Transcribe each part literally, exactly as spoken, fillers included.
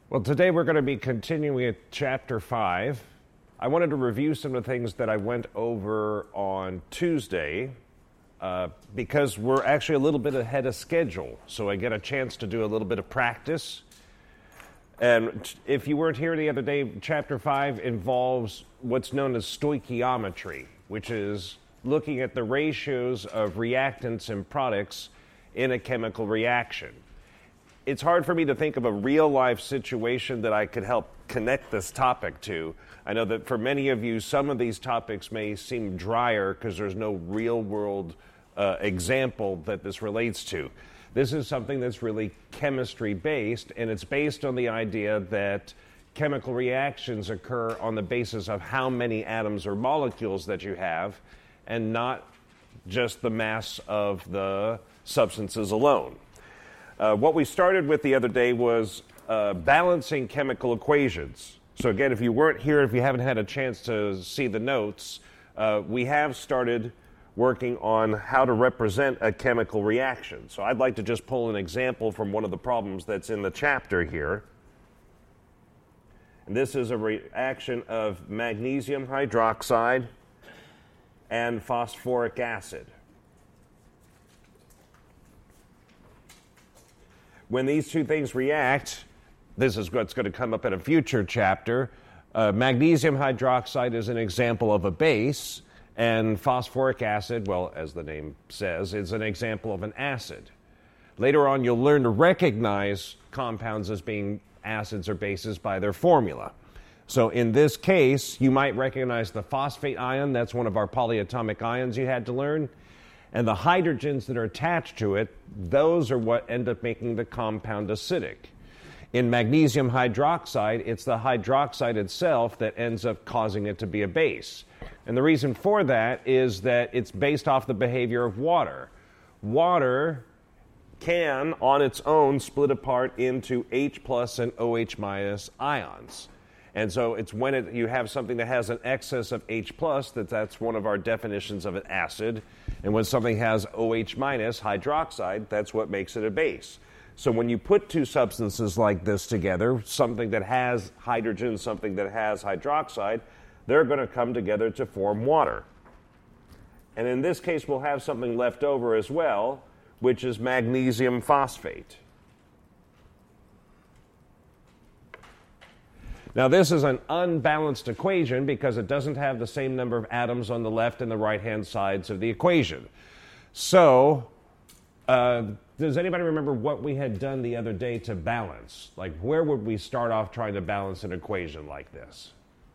Well, today we're going to be continuing at chapter five. I wanted to review some of the things that I went over on Tuesday uh, because we're actually a little bit ahead of schedule, so I get a chance to do a little bit of practice. And if you weren't here the other day, chapter five involves what's known as stoichiometry, which is looking at the ratios of reactants and products in a chemical reaction. It's hard for me to think of a real-life situation that I could help connect this topic to. I know that for many of you, some of these topics may seem drier because there's no real-world uh, example that this relates to. This is something that's really chemistry-based, and it's based on the idea that chemical reactions occur on the basis of how many atoms or molecules that you have, and not just the mass of the substances alone. Uh, what we started with the other day was uh, balancing chemical equations. So again, if you weren't here, if you haven't had a chance to see the notes, uh, we have started working on how to represent a chemical reaction. So I'd like to just pull an example from one of the problems that's in the chapter here. And this is a reaction of magnesium hydroxide and phosphoric acid. When these two things react, this is what's going to come up in a future chapter. Uh, magnesium hydroxide is an example of a base, and phosphoric acid, well, as the name says, is an example of an acid. Later on, you'll learn to recognize compounds as being acids or bases by their formula. So in this case, you might recognize the phosphate ion. That's one of our polyatomic ions you had to learn. And the hydrogens that are attached to it, those are what end up making the compound acidic. In magnesium hydroxide, it's the hydroxide itself that ends up causing it to be a base. And the reason for that is that it's based off the behavior of water. Water can, on its own, split apart into H plus and OH minus ions. And so it's when it, you have something that has an excess of H plus that that's one of our definitions of an acid. And when something has OH minus, hydroxide, that's what makes it a base. So when you put two substances like this together, something that has hydrogen, something that has hydroxide, they're going to come together to form water. And in this case, we'll have something left over as well, which is magnesium phosphate. Now, this is an unbalanced equation because it doesn't have the same number of atoms on the left and the right-hand sides of the equation. So, uh, does anybody remember what we had done the other day to balance? Like, where would we start off trying to balance an equation like this?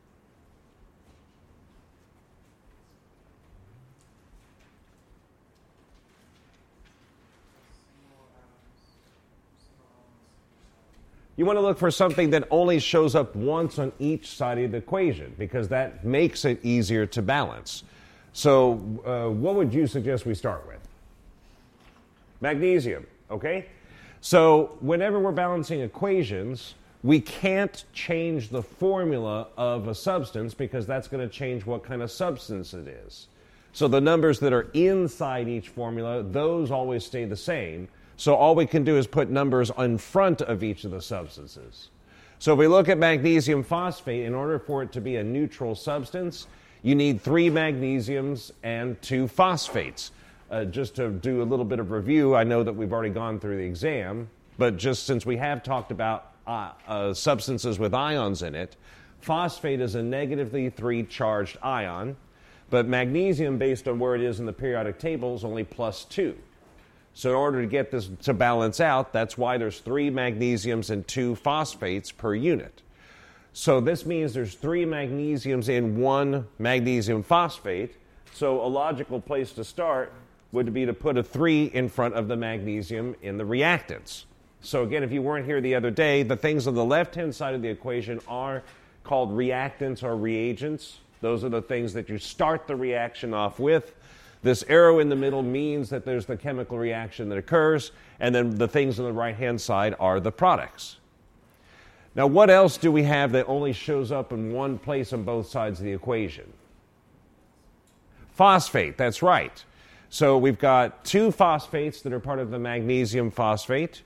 You want to look for something that only shows up once on each side of the equation because that makes it easier to balance. So uh, what would you suggest we start with? Magnesium, okay? So whenever we're balancing equations, we can't change the formula of a substance because that's going to change what kind of substance it is. So the numbers that are inside each formula, those always stay the same. So all we can do is put numbers in front of each of the substances. So if we look at magnesium phosphate, in order for it to be a neutral substance, you need three magnesiums and two phosphates. Uh, just to do a little bit of review, I know that we've already gone through the exam, but just since we have talked about uh, uh, substances with ions in it, phosphate is a negatively three charged ion, but magnesium, based on where it is in the periodic table, is only plus two. So in order to get this to balance out, that's why there's three magnesiums and two phosphates per unit. So this means there's three magnesiums in one magnesium phosphate. So a logical place to start would be to put a three in front of the magnesium in the reactants. So again, if you weren't here the other day, the things on the left-hand side of the equation are called reactants or reagents. Those are the things that you start the reaction off with. This arrow in the middle means that there's the chemical reaction that occurs, and then the things on the right-hand side are the products. Now, what else do we have that only shows up in one place on both sides of the equation? Phosphate, that's right. So we've got two phosphates that are part of the magnesium phosphate,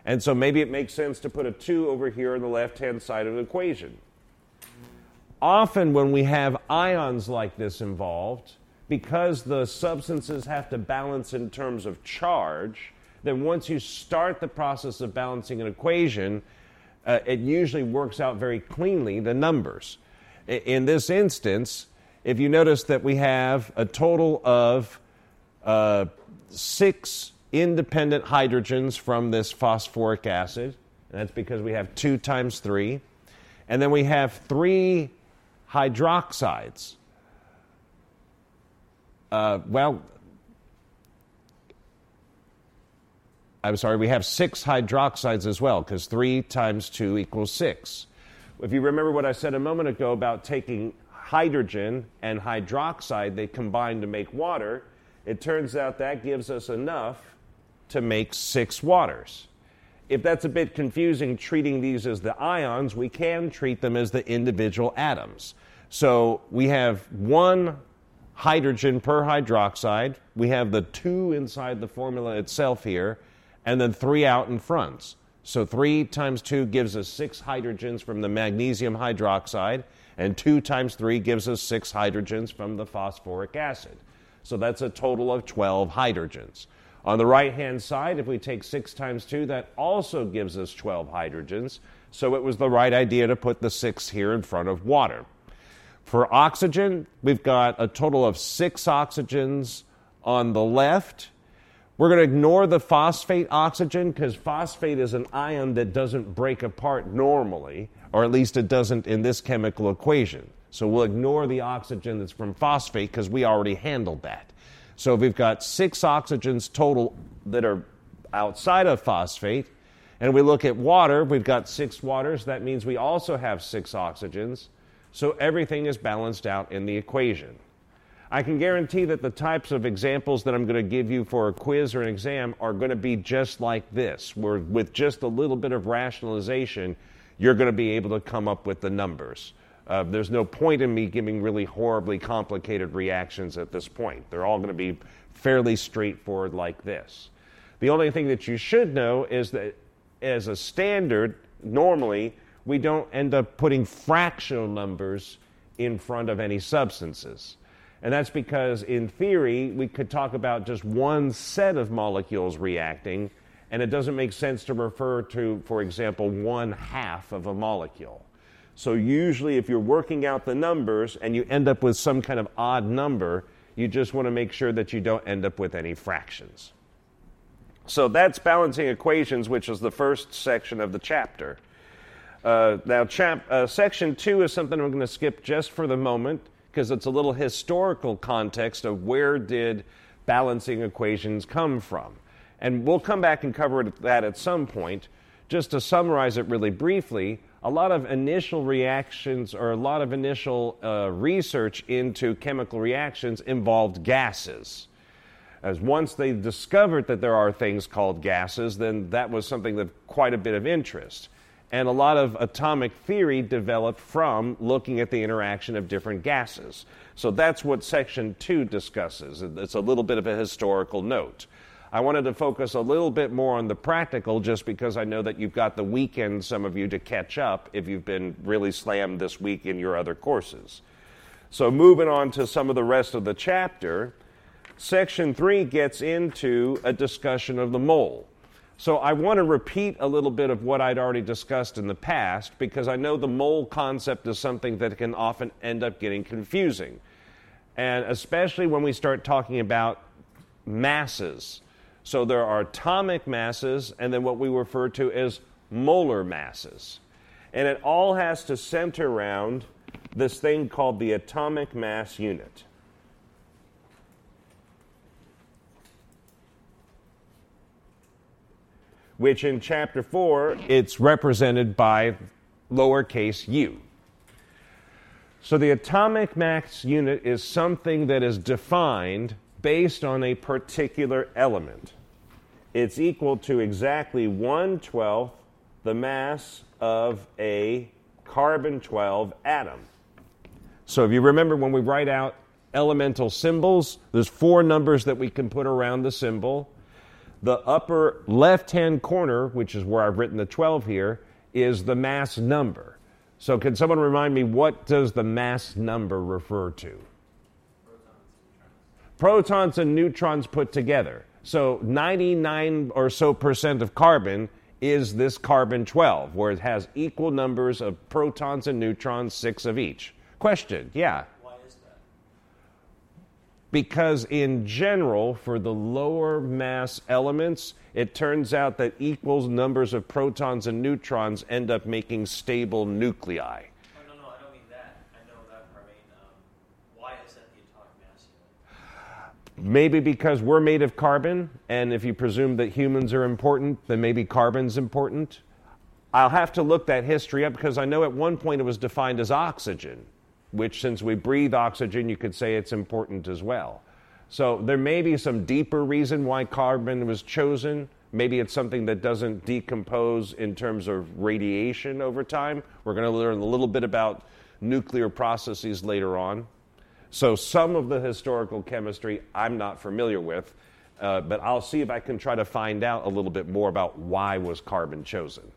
And so maybe it makes sense to put a two over here on the left-hand side of the equation. Often when we have ions like this involved, because the substances have to balance in terms of charge, then once you start the process of balancing an equation, uh, it usually works out very cleanly, the numbers. In this instance, if you notice that we have a total of uh, six independent hydrogens from this phosphoric acid, and that's because we have two times three, and then we have three hydroxides. Uh, well, I'm sorry, we have six hydroxides as well, because three times two equals six. If you remember what I said a moment ago about taking hydrogen and hydroxide, they combine to make water, it turns out that gives us enough to make six waters. If that's a bit confusing, treating these as the ions, we can treat them as the individual atoms. So we have one hydrogen per hydroxide, we have the two inside the formula itself here, and then three out in front. So three times two gives us six hydrogens from the magnesium hydroxide, and two times three gives us six hydrogens from the phosphoric acid. So that's a total of twelve hydrogens. On the right-hand side, if we take six times two, that also gives us twelve hydrogens. So it was the right idea to put the six here in front of water. For oxygen, we've got a total of six oxygens on the left. We're going to ignore the phosphate oxygen because phosphate is an ion that doesn't break apart normally, or at least it doesn't in this chemical equation. So we'll ignore the oxygen that's from phosphate because we already handled that. So we've got six oxygens total that are outside of phosphate. And we look at water, we've got six waters. That means we also have six oxygens. So everything is balanced out in the equation. I can guarantee that the types of examples that I'm going to give you for a quiz or an exam are going to be just like this, where with just a little bit of rationalization, you're going to be able to come up with the numbers. Uh, there's no point in me giving really horribly complicated reactions at this point. They're all going to be fairly straightforward like this. The only thing that you should know is that as a standard, normally, we don't end up putting fractional numbers in front of any substances. And that's because, in theory, we could talk about just one set of molecules reacting, and it doesn't make sense to refer to, for example, one half of a molecule. So usually if you're working out the numbers and you end up with some kind of odd number, you just want to make sure that you don't end up with any fractions. So that's balancing equations, which is the first section of the chapter. Uh, now, chap, uh, section two is something I'm going to skip just for the moment, because it's a little historical context of where did balancing equations come from. And we'll come back and cover that at some point. Just to summarize it really briefly, a lot of initial reactions or a lot of initial uh, research into chemical reactions involved gases. As once they discovered that there are things called gases, then that was something of quite a bit of interest. And a lot of atomic theory developed from looking at the interaction of different gases. So that's what section two discusses. It's a little bit of a historical note. I wanted to focus a little bit more on the practical just because I know that you've got the weekend, some of you, to catch up if you've been really slammed this week in your other courses. So moving on to some of the rest of the chapter, section three gets into a discussion of the mole. So I want to repeat a little bit of what I'd already discussed in the past because I know the mole concept is something that can often end up getting confusing. And especially when we start talking about masses. So there are atomic masses and then what we refer to as molar masses. And it all has to center around this thing called the atomic mass unit. Which in chapter four, it's represented by lowercase u. So the atomic mass unit is something that is defined based on a particular element. It's equal to exactly one twelfth the mass of a carbon twelve atom. So if you remember when we write out elemental symbols, there's four numbers that we can put around the symbol. The upper left-hand corner, which is where I've written the twelve here, is the mass number. So can someone remind me, what does the mass number refer to? Protons and neutrons put together. So ninety-nine or so percent of carbon is this carbon twelve, where it has equal numbers of protons and neutrons, six of each. Question, yeah? Why is that? Because in general, for the lower mass elements, it turns out that equal numbers of protons and neutrons end up making stable nuclei. Oh, no, no, I don't mean that. I know that part. I mean, um, why is that the atomic mass unit? Maybe because we're made of carbon, and if you presume that humans are important, then maybe carbon's important. I'll have to look that history up because I know at one point it was defined as oxygen, which since we breathe oxygen, you could say it's important as well. So there may be some deeper reason why carbon was chosen. Maybe it's something that doesn't decompose in terms of radiation over time. We're going to learn a little bit about nuclear processes later on. So some of the historical chemistry I'm not familiar with, uh, but I'll see if I can try to find out a little bit more about why was carbon chosen.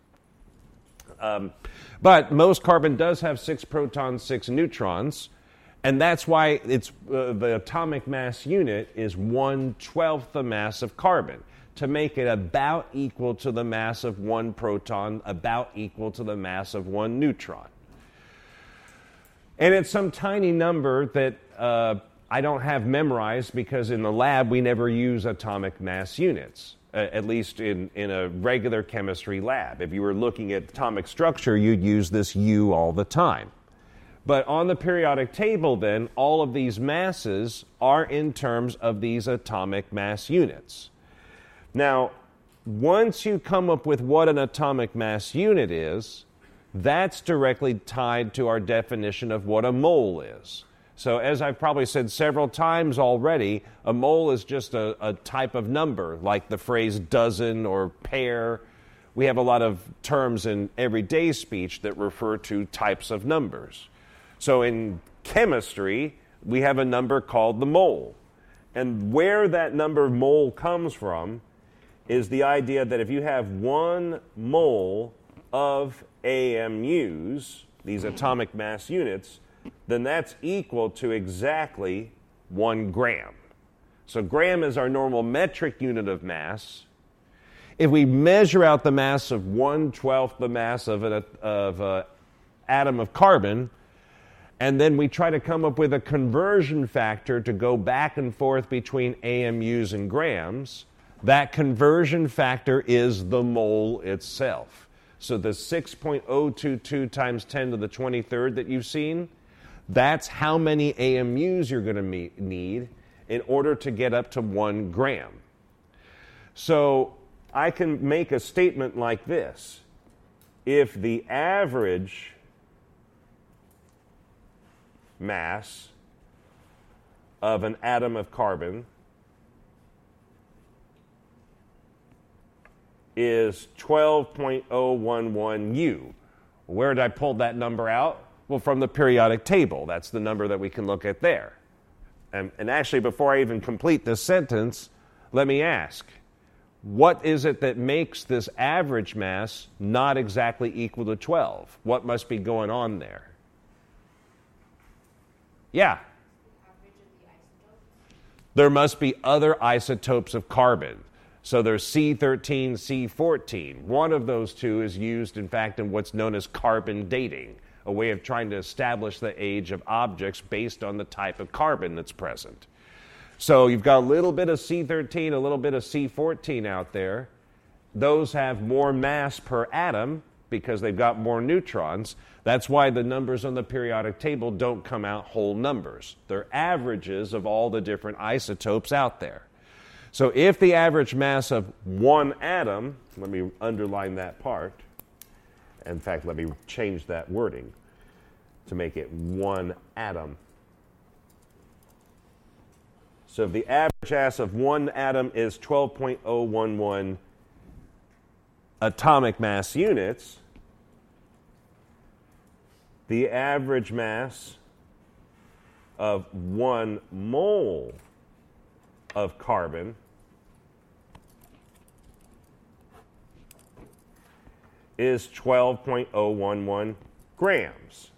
Um, but most carbon does have six protons, six neutrons, and that's why it's uh, the atomic mass unit is one twelfth the mass of carbon, to make it about equal to the mass of one proton, about equal to the mass of one neutron. And it's some tiny number that uh, I don't have memorized because in the lab we never use atomic mass units. Uh, at least in, in a regular chemistry lab. If you were looking at atomic structure, you'd use this U all the time. But on the periodic table, then, all of these masses are in terms of these atomic mass units. Now, once you come up with what an atomic mass unit is, that's directly tied to our definition of what a mole is. So as I've probably said several times already, a mole is just a, a type of number, like the phrase dozen or pair. We have a lot of terms in everyday speech that refer to types of numbers. So in chemistry, we have a number called the mole. And where that number mole comes from is the idea that if you have one mole of A M Us, these atomic mass units, then that's equal to exactly one gram. So gram is our normal metric unit of mass. If we measure out the mass of one twelfth the mass of an of a atom of carbon, and then we try to come up with a conversion factor to go back and forth between A M Us and grams, that conversion factor is the mole itself. So the six point zero two two times ten to the twenty-third that you've seen, that's how many A M Us you're going to need in order to get up to one gram. So I can make a statement like this. If the average mass of an atom of carbon is twelve point zero one one U, where did I pull that number out? Well, from the periodic table. That's the number that we can look at there. And, and actually, before I even complete this sentence, let me ask, what is it that makes this average mass not exactly equal to twelve? What must be going on there? Yeah. There must be other isotopes of carbon. So there's C thirteen, C fourteen. One of those two is used, in fact, in what's known as carbon dating, a way of trying to establish the age of objects based on the type of carbon that's present. So you've got a little bit of C thirteen, a little bit of C fourteen out there. Those have more mass per atom because they've got more neutrons. That's why the numbers on the periodic table don't come out whole numbers. They're averages of all the different isotopes out there. So if the average mass of one atom, let me underline that part. In fact, let me change that wording to make it one atom. So if the average mass of one atom is twelve point zero one one atomic mass units, the average mass of one mole of carbon is twelve point zero one one grams.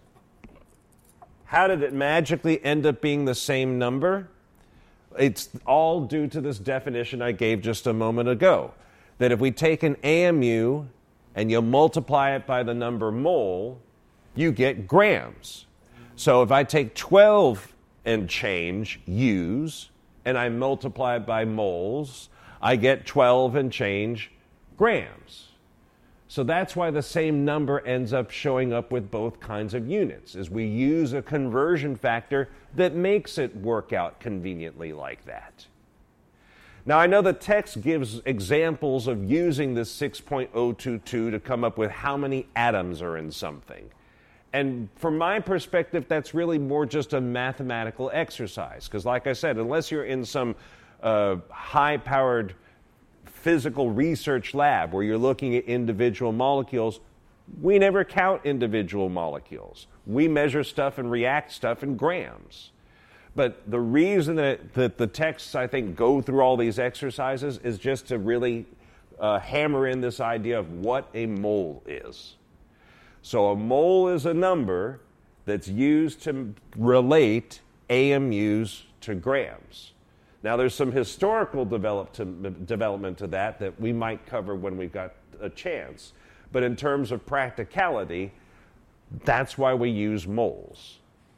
How did it magically end up being the same number? It's all due to this definition I gave just a moment ago, that if we take an A M U and you multiply it by the number mole, you get grams. So if I take twelve and change U's and I multiply it by moles, I get twelve and change grams. So that's why the same number ends up showing up with both kinds of units, is we use a conversion factor that makes it work out conveniently like that. Now, I know the text gives examples of using this six point zero two two to come up with how many atoms are in something. And from my perspective, that's really more just a mathematical exercise. Because like I said, unless you're in some uh, high-powered physical research lab where you're looking at individual molecules, we never count individual molecules. We measure stuff and react stuff in grams. But the reason that, that the texts, I think, go through all these exercises is just to really uh, hammer in this idea of what a mole is. So a mole is a number that's used to relate A M Us to grams. Now, there's some historical develop to, development to that that we might cover when we've got a chance. But in terms of practicality, that's why we use moles.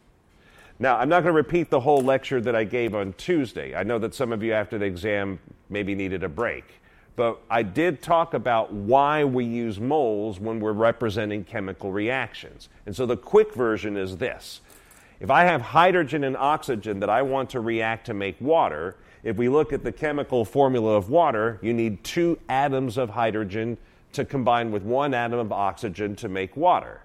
Now, I'm not going to repeat the whole lecture that I gave on Tuesday. I know that some of you after the exam maybe needed a break. But I did talk about why we use moles when we're representing chemical reactions. And so the quick version is this. If I have hydrogen and oxygen that I want to react to make water, if we look at the chemical formula of water, you need two atoms of hydrogen to combine with one atom of oxygen to make water.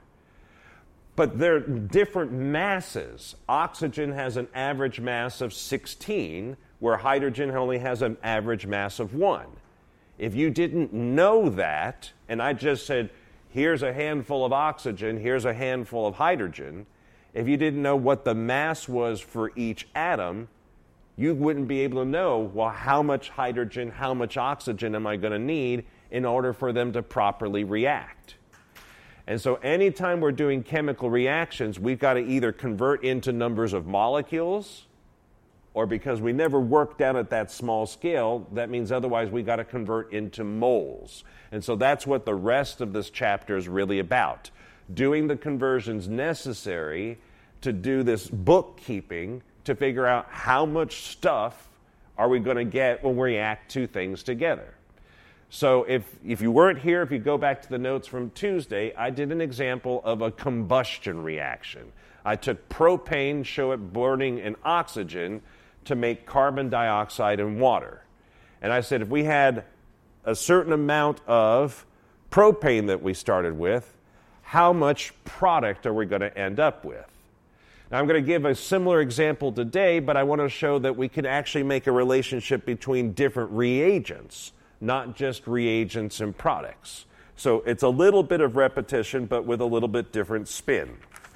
But they're different masses. Oxygen has an average mass of sixteen, where hydrogen only has an average mass of one. If you didn't know that, and I just said, here's a handful of oxygen, here's a handful of hydrogen, if you didn't know what the mass was for each atom, you wouldn't be able to know, well, how much hydrogen, how much oxygen am I going to need in order for them to properly react? And so anytime we're doing chemical reactions, we've got to either convert into numbers of molecules, or because we never work down at that small scale, that means otherwise we've got to convert into moles. And so that's what the rest of this chapter is really about. Doing the conversions necessary to do this bookkeeping to figure out how much stuff are we going to get when we react two things together. So if, if you weren't here, if you go back to the notes from Tuesday, I did an example of a combustion reaction. I took propane, show it burning in oxygen to make carbon dioxide and water. And I said if we had a certain amount of propane that we started with, how much product are we going to end up with? Now, I'm going to give a similar example today, but I want to show that we can actually make a relationship between different reagents, not just reagents and products. So it's a little bit of repetition, but with a little bit different spin.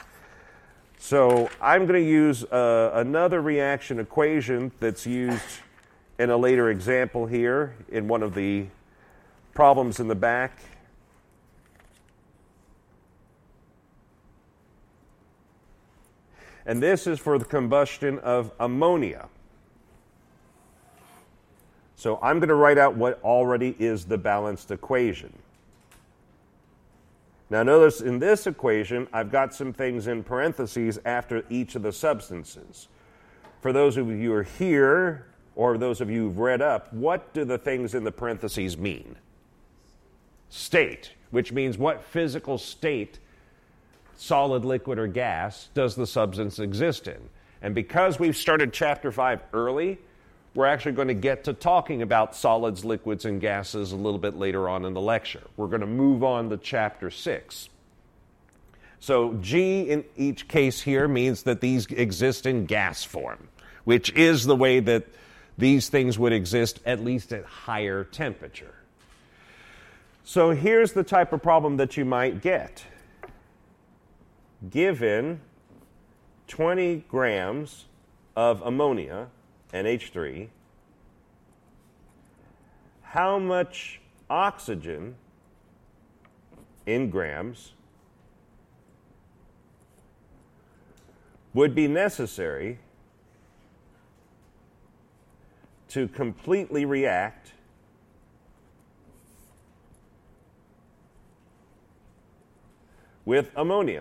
So I'm going to use uh, another reaction equation that's used in a later example here in one of the problems in the back. And this is for the combustion of ammonia. So I'm going to write out what already is the balanced equation. Now notice in this equation, I've got some things in parentheses after each of the substances. For those of you who are here, or those of you who've read up, what do the things in the parentheses mean? State, which means what physical state, solid, liquid, or gas, does the substance exist in? And because we've started chapter five early, we're actually going to get to talking about solids, liquids, and gases a little bit later on in the lecture. We're going to move on to chapter six. So G in each case here means that these exist in gas form, which is the way that these things would exist at least at higher temperature. So here's the type of problem that you might get. Given twenty grams of ammonia, N H three, how much oxygen in grams would be necessary to completely react with ammonia.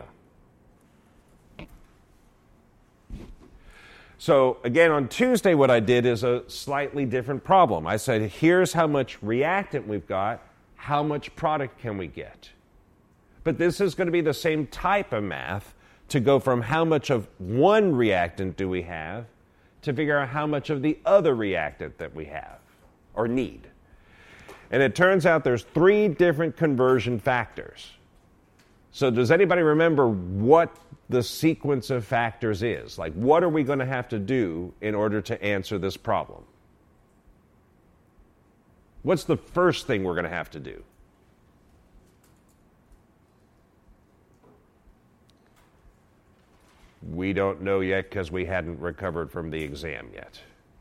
So again, on Tuesday, what I did is a slightly different problem. I said, here's how much reactant we've got, how much product can we get? But this is going to be the same type of math to go from how much of one reactant do we have to figure out how much of the other reactant that we have or need. And it turns out there's three different conversion factors. So does anybody remember what the sequence of factors is? Like, what are we going to have to do in order to answer this problem? What's the first thing we're going to have to do? We don't know yet because we hadn't recovered from the exam yet.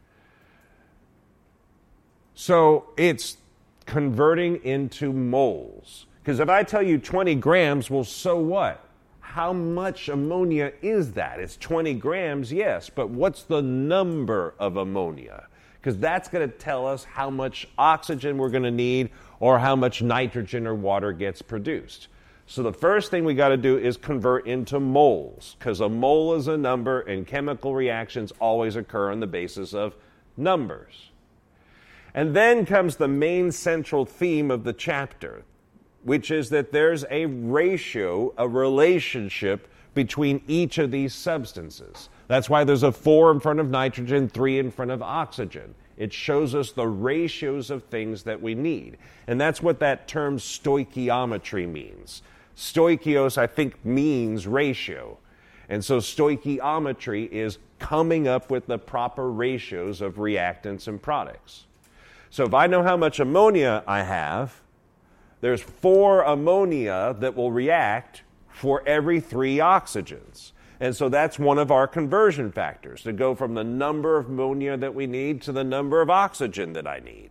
So it's converting into moles. Because if I tell you twenty grams, well, so what? How much ammonia is that? It's twenty grams, yes, but what's the number of ammonia? Because that's going to tell us how much oxygen we're going to need or how much nitrogen or water gets produced. So the first thing we got to do is convert into moles, because a mole is a number and chemical reactions always occur on the basis of numbers. And then comes the main central theme of the chapter, which is that there's a ratio, a relationship between each of these substances. That's why there's a four in front of nitrogen, three in front of oxygen. It shows us the ratios of things that we need. And that's what that term stoichiometry means. Stoichios, I think, means ratio. And so stoichiometry is coming up with the proper ratios of reactants and products. So if I know how much ammonia I have, there's four ammonia that will react for every three oxygens. And so that's one of our conversion factors, to go from the number of ammonia that we need to the number of oxygen that I need.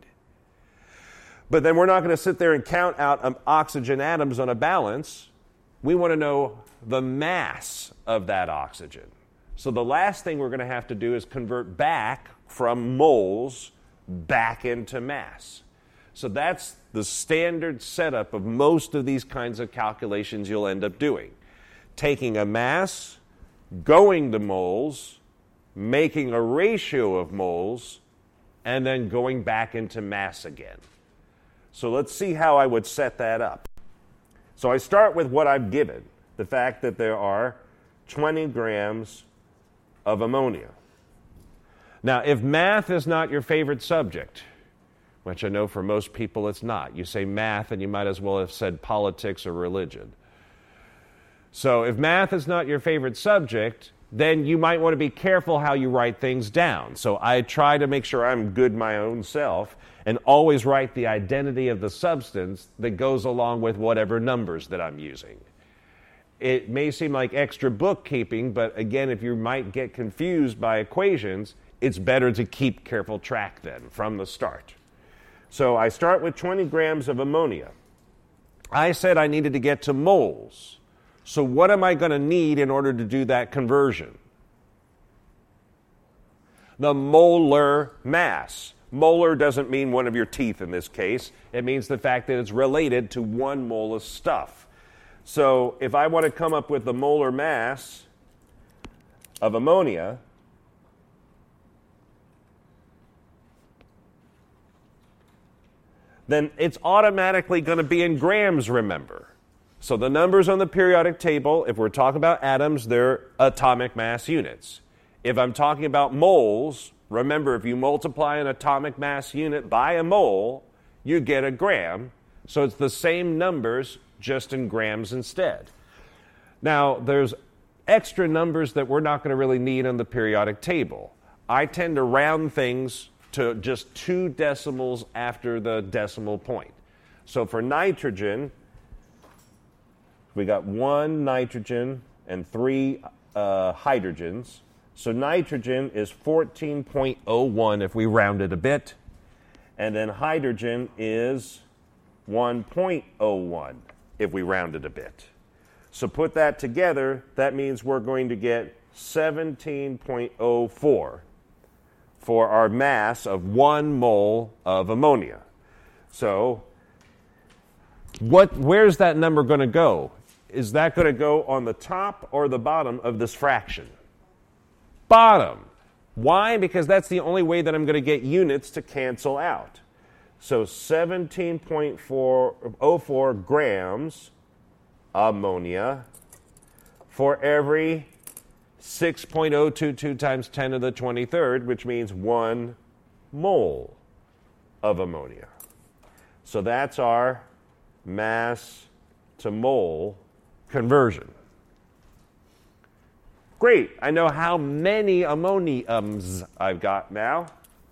But then we're not going to sit there and count out um, oxygen atoms on a balance. We want to know the mass of that oxygen. So the last thing we're going to have to do is convert back from moles back into mass. So that's the standard setup of most of these kinds of calculations you'll end up doing. Taking a mass, going to moles, making a ratio of moles, and then going back into mass again. So let's see how I would set that up. So I start with what I've given, the fact that there are twenty grams of ammonia. Now, if math is not your favorite subject, which I know for most people it's not, you say math and you might as well have said politics or religion. So if math is not your favorite subject, then you might want to be careful how you write things down. So I try to make sure I'm good my own self and always write the identity of the substance that goes along with whatever numbers that I'm using. It may seem like extra bookkeeping, but again, if you might get confused by equations, it's better to keep careful track then from the start. So I start with twenty grams of ammonia. I said I needed to get to moles. So what am I going to need in order to do that conversion? The molar mass. Molar doesn't mean one of your teeth in this case. It means the fact that it's related to one mole of stuff. So if I want to come up with the molar mass of ammonia, then it's automatically going to be in grams, remember. So the numbers on the periodic table, if we're talking about atoms, they're atomic mass units. If I'm talking about moles, remember, if you multiply an atomic mass unit by a mole, you get a gram. So it's the same numbers, just in grams instead. Now, there's extra numbers that we're not going to really need on the periodic table. I tend to round things to just two decimals after the decimal point. So for nitrogen, we got one nitrogen and three uh, hydrogens. So nitrogen is fourteen point zero one if we round it a bit. And then hydrogen is one point zero one if we round it a bit. So put that together, that means we're going to get seventeen point zero four for our mass of one mole of ammonia. So what, where's that number going to go? Is that going to go on the top or the bottom of this fraction? Bottom. Why? Because that's the only way that I'm going to get units to cancel out. So seventeen point zero four grams ammonia for every six point zero two two times ten to the twenty-third, which means one mole of ammonia. So that's our mass to mole conversion. Great, I know how many ammoniums I've got now.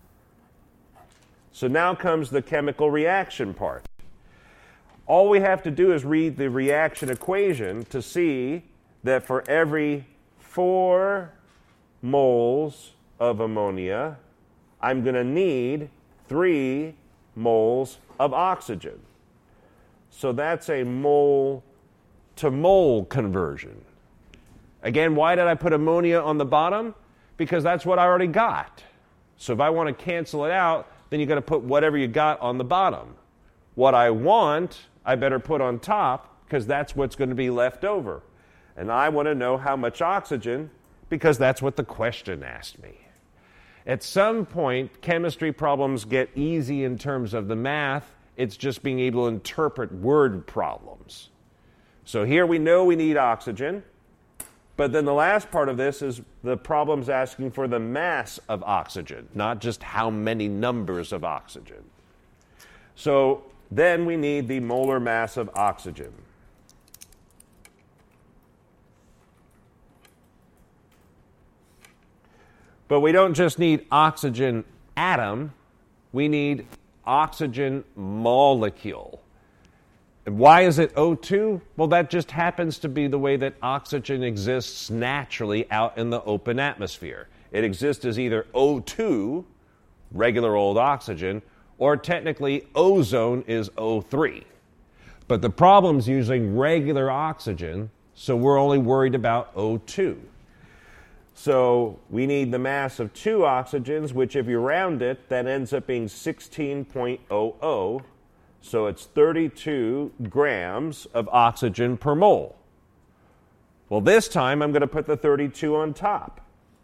So now comes the chemical reaction part. All we have to do is read the reaction equation to see that for every four moles of ammonia, I'm going to need three moles of oxygen. So that's a mole to mole conversion. Again, why did I put ammonia on the bottom? Because that's what I already got. So if I want to cancel it out, then you've got to put whatever you got on the bottom. What I want, I better put on top, because that's what's going to be left over. And I want to know how much oxygen, because that's what the question asked me. At some point, chemistry problems get easy in terms of the math. It's just being able to interpret word problems. So here we know we need oxygen. But then the last part of this is the problem's asking for the mass of oxygen, not just how many numbers of oxygen. So then we need the molar mass of oxygen. But we don't just need oxygen atom, we need oxygen molecule. And why is it O two? Well, that just happens to be the way that oxygen exists naturally out in the open atmosphere. It exists as either O two, regular old oxygen, or technically ozone is O three. But the problem's using regular oxygen, so we're only worried about O two. So we need the mass of two oxygens, which if you round it, that ends up being sixteen point zero zero. So it's thirty-two grams of oxygen per mole. Well, this time I'm going to put the thirty-two on top.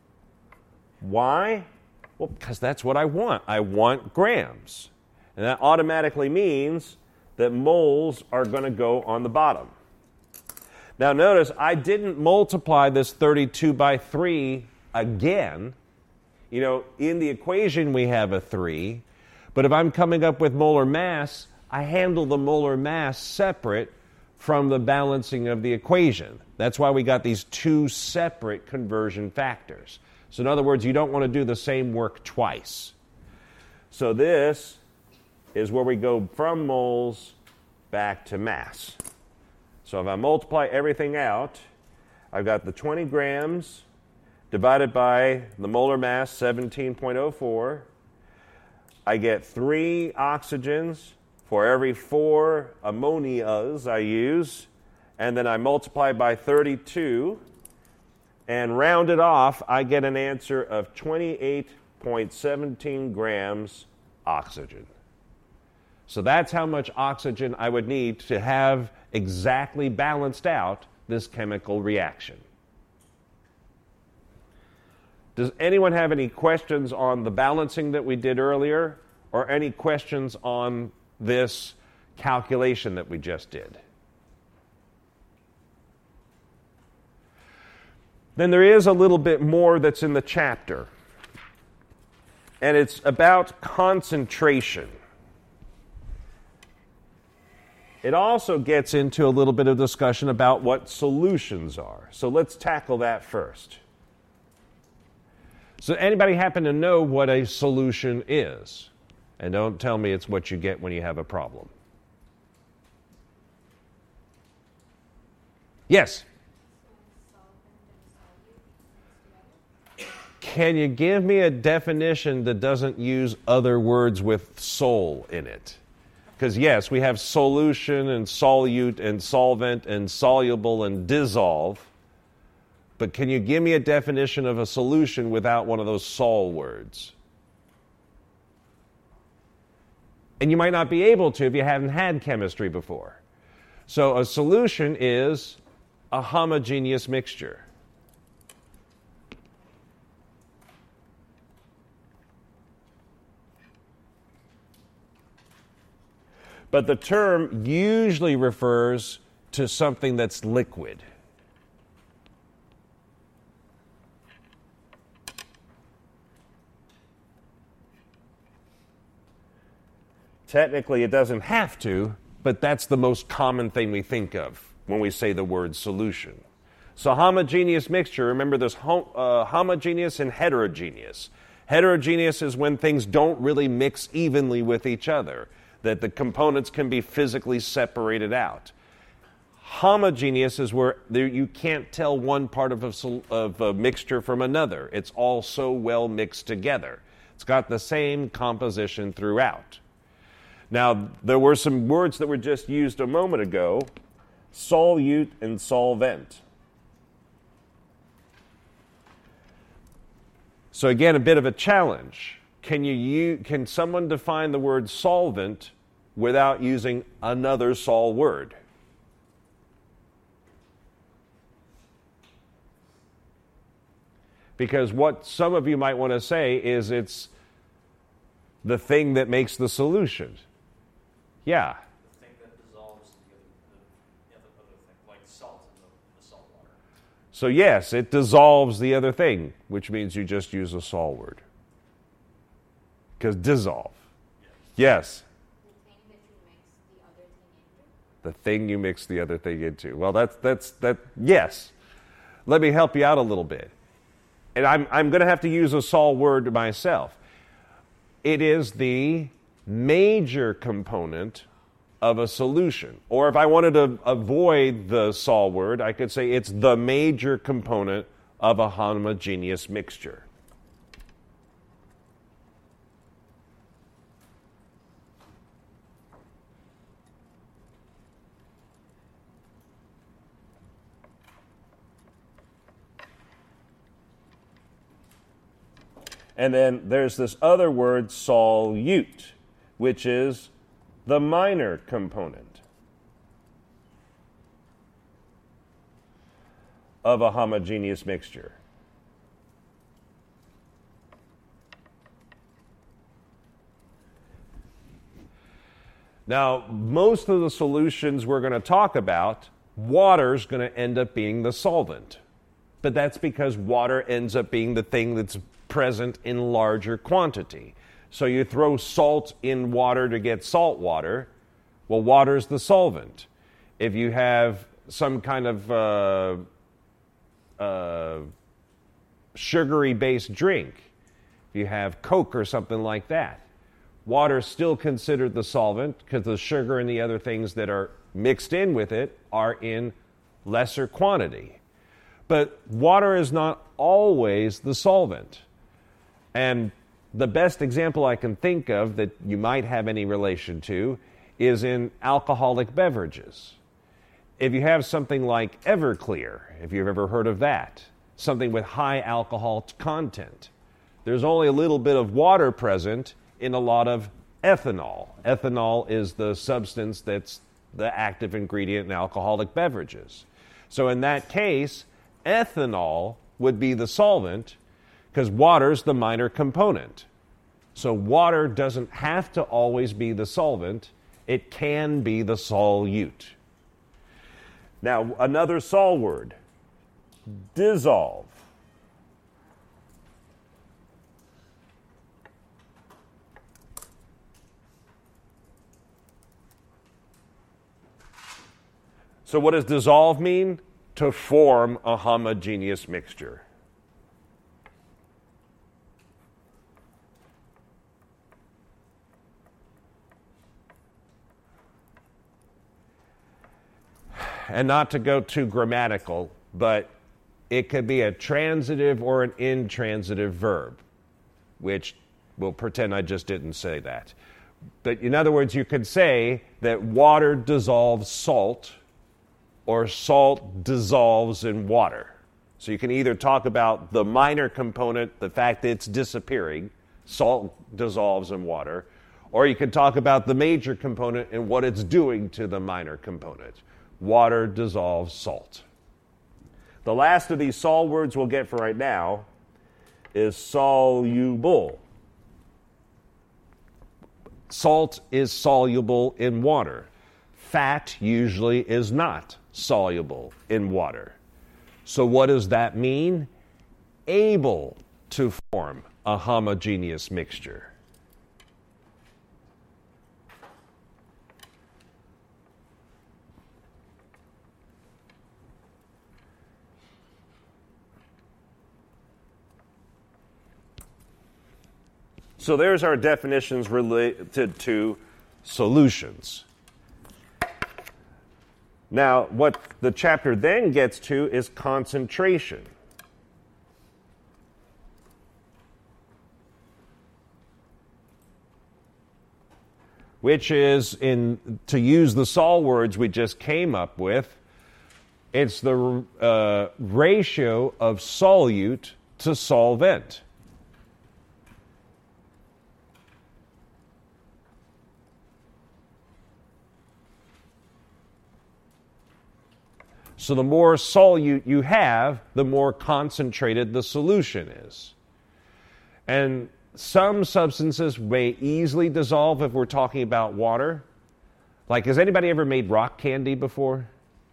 Why? Well, because that's what I want. I want grams. And that automatically means that moles are going to go on the bottom. Now notice, I didn't multiply this thirty-two by three again. You know, in the equation we have a three, but if I'm coming up with molar mass, I handle the molar mass separate from the balancing of the equation. That's why we got these two separate conversion factors. So in other words, you don't want to do the same work twice. So this is where we go from moles back to mass. So if I multiply everything out, I've got the twenty grams divided by the molar mass, seventeen point zero four. I get three oxygens for every four ammonias I use, and then I multiply by thirty-two, and round it off, I get an answer of twenty-eight point one seven grams oxygen. So that's how much oxygen I would need to have exactly balanced out this chemical reaction. Does anyone have any questions on the balancing that we did earlier, or any questions on this calculation that we just did? Then there is a little bit more that's in the chapter, and it's about concentration. It also gets into a little bit of discussion about what solutions are. So let's tackle that first. So anybody happen to know what a solution is? And don't tell me it's what you get when you have a problem. Yes? Can you give me a definition that doesn't use other words with soul in it? Because, yes, we have solution and solute and solvent and soluble and dissolve. But can you give me a definition of a solution without one of those sol words? And you might not be able to if you haven't had chemistry before. So a solution is a homogeneous mixture. But the term usually refers to something that's liquid. Technically, it doesn't have to, but that's the most common thing we think of when we say the word solution. So homogeneous mixture, remember there's hom- uh, homogeneous and heterogeneous. Heterogeneous is when things don't really mix evenly with each other, that the components can be physically separated out. Homogeneous is where there, you can't tell one part of a, sol- of a mixture from another. It's all so well mixed together. It's got the same composition throughout. Now, there were some words that were just used a moment ago, solute and solvent. So again, a bit of a challenge. Can you use, can someone define the word solvent without using another sol word? Because what some of you might want to say is it's the thing that makes the solution. Yeah. The thing that dissolves the other, the, the other thing, like salt in the, the salt water. So yes, it dissolves the other thing, which means you just use a sol word. Because dissolve. Yes. The thing that you mix the other thing into? The thing you mix the other thing into. Well, that's, that's, that, yes. Let me help you out a little bit. And I'm, I'm going to have to use a sol word myself. It is the major component of a solution. Or if I wanted to avoid the sol word, I could say it's the major component of a homogeneous mixture. And then there's this other word, solute, which is the minor component of a homogeneous mixture. Now, most of the solutions we're going to talk about, water's going to end up being the solvent. But that's because water ends up being the thing that's present in larger quantity. So you throw salt in water to get salt water. Well, water's the solvent. If you have some kind of uh, uh, sugary-based drink, if you have Coke or something like that, water's still considered the solvent because the sugar and the other things that are mixed in with it are in lesser quantity. But water is not always the solvent. And the best example I can think of that you might have any relation to is in alcoholic beverages. If you have something like Everclear, if you've ever heard of that, something with high alcohol content, there's only a little bit of water present in a lot of ethanol. Ethanol is the substance that's the active ingredient in alcoholic beverages. So in that case, ethanol would be the solvent because water's the minor component. So water doesn't have to always be the solvent. It can be the solute. Now, another sol word, dissolve. So what does dissolve mean? To form a homogeneous mixture. And not to go too grammatical, but it could be a transitive or an intransitive verb, which we'll pretend I just didn't say that. But in other words, you could say that water dissolves salt or salt dissolves in water. So you can either talk about the minor component, the fact that it's disappearing, salt dissolves in water, or you could talk about the major component and what it's doing to the minor component. Water dissolves salt. The last of these sol words we'll get for right now is soluble. Salt is soluble in water. Fat usually is not soluble in water. So what does that mean? Able to form a homogeneous mixture. So there's our definitions related to solutions. Now, what the chapter then gets to is concentration. Which is, in to use the sol words we just came up with, it's the uh, ratio of solute to solvent. So the more solute you have, the more concentrated the solution is. And some substances may easily dissolve if we're talking about water. Like, has anybody ever made rock candy before?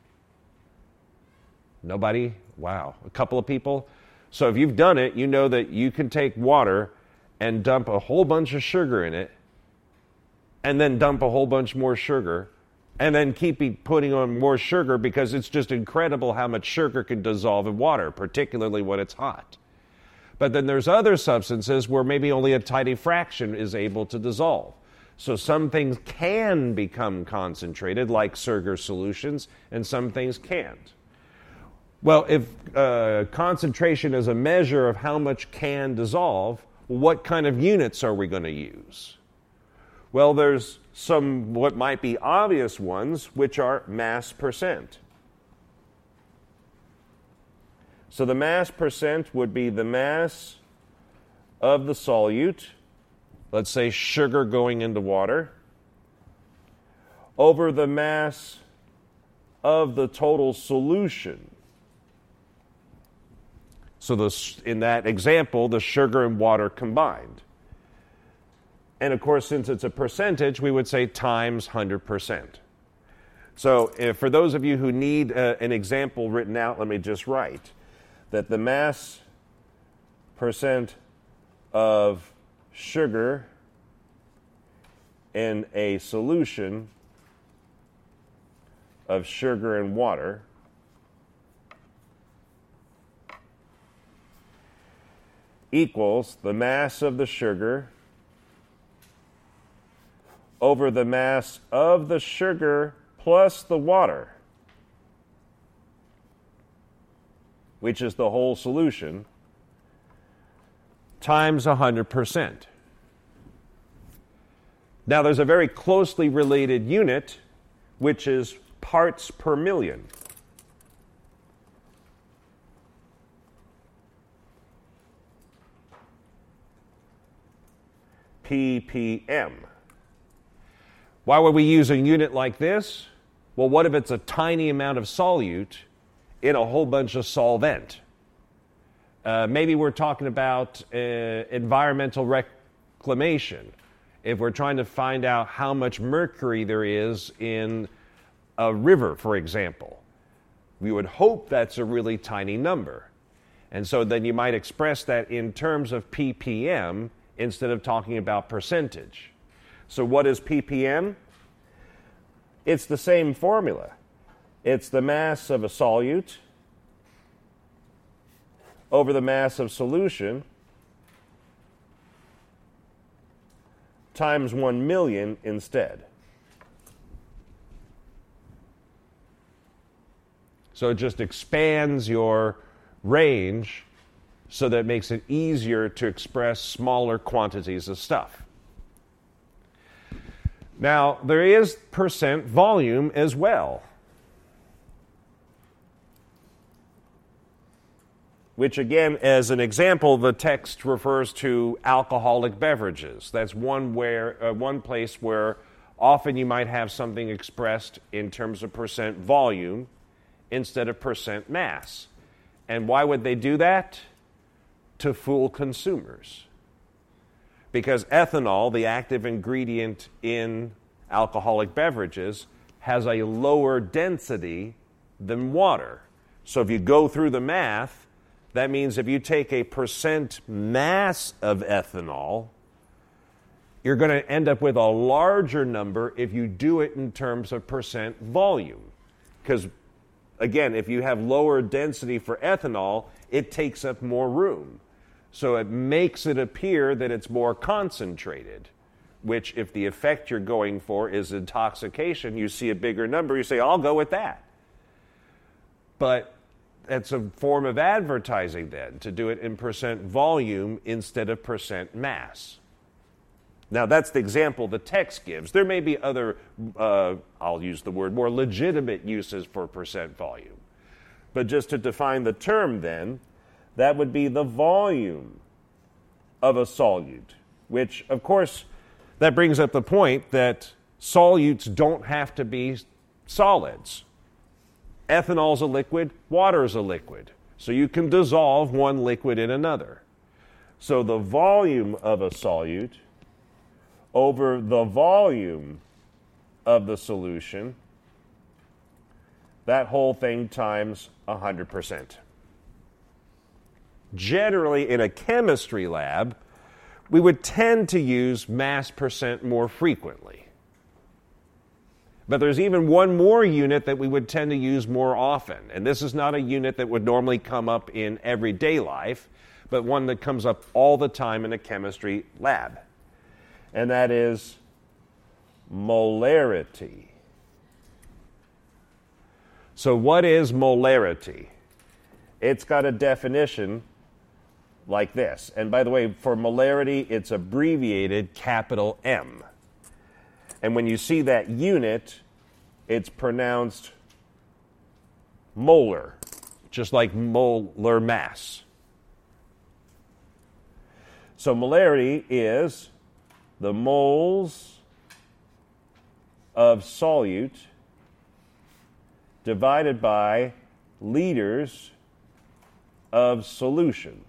Nobody? Wow. A couple of people? So if you've done it, you know that you can take water and dump a whole bunch of sugar in it, and then dump a whole bunch more sugar, and then keep putting on more sugar, because it's just incredible how much sugar can dissolve in water, particularly when it's hot. But then there's other substances where maybe only a tiny fraction is able to dissolve. So some things can become concentrated, like sugar solutions, and some things can't. Well, if uh, concentration is a measure of how much can dissolve, what kind of units are we going to use? Well, there's some what might be obvious ones, which are mass percent. So the mass percent would be the mass of the solute, let's say sugar going into water, over the mass of the total solution. So the, in that example, the sugar and water combined. And of course, since it's a percentage, we would say times one hundred percent. So if, for those of you who need uh, an example written out, let me just write that the mass percent of sugar in a solution of sugar and water equals the mass of the sugar over the mass of the sugar plus the water, which is the whole solution, times one hundred percent. Now, there's a very closely related unit, which is parts per million. P P M. Why would we use a unit like this? Well, what if it's a tiny amount of solute in a whole bunch of solvent? Uh, maybe we're talking about uh, environmental reclamation. If we're trying to find out how much mercury there is in a river, for example, we would hope that's a really tiny number. And so then you might express that in terms of P P M instead of talking about percentage. So what is P P M? It's the same formula. It's the mass of a solute over the mass of solution times one million instead. So it just expands your range so that it makes it easier to express smaller quantities of stuff. Now, there is percent volume as well, which again, as an example, the text refers to alcoholic beverages. That's one where uh, one place where often you might have something expressed in terms of percent volume instead of percent mass. And why would they do that? To fool consumers. Because ethanol, the active ingredient in alcoholic beverages, has a lower density than water. So if you go through the math, that means if you take a percent mass of ethanol, you're going to end up with a larger number if you do it in terms of percent volume. Because, again, if you have lower density for ethanol, it takes up more room. So it makes it appear that it's more concentrated, which if the effect you're going for is intoxication, you see a bigger number, you say, I'll go with that. But it's a form of advertising then, to do it in percent volume instead of percent mass. Now, that's the example the text gives. There may be other, uh, I'll use the word, more legitimate uses for percent volume. But just to define the term then, that would be the volume of a solute, which, of course, that brings up the point that solutes don't have to be solids. Ethanol is a liquid, water is a liquid. So you can dissolve one liquid in another. So the volume of a solute over the volume of the solution, that whole thing times one hundred percent. Generally, in a chemistry lab, we would tend to use mass percent more frequently. But there's even one more unit that we would tend to use more often. And this is not a unit that would normally come up in everyday life, but one that comes up all the time in a chemistry lab. And that is molarity. So what is molarity? It's got a definition like this. And by the way, for molarity, it's abbreviated capital M. And when you see that unit, it's pronounced molar, just like molar mass. So molarity is the moles of solute divided by liters of solution.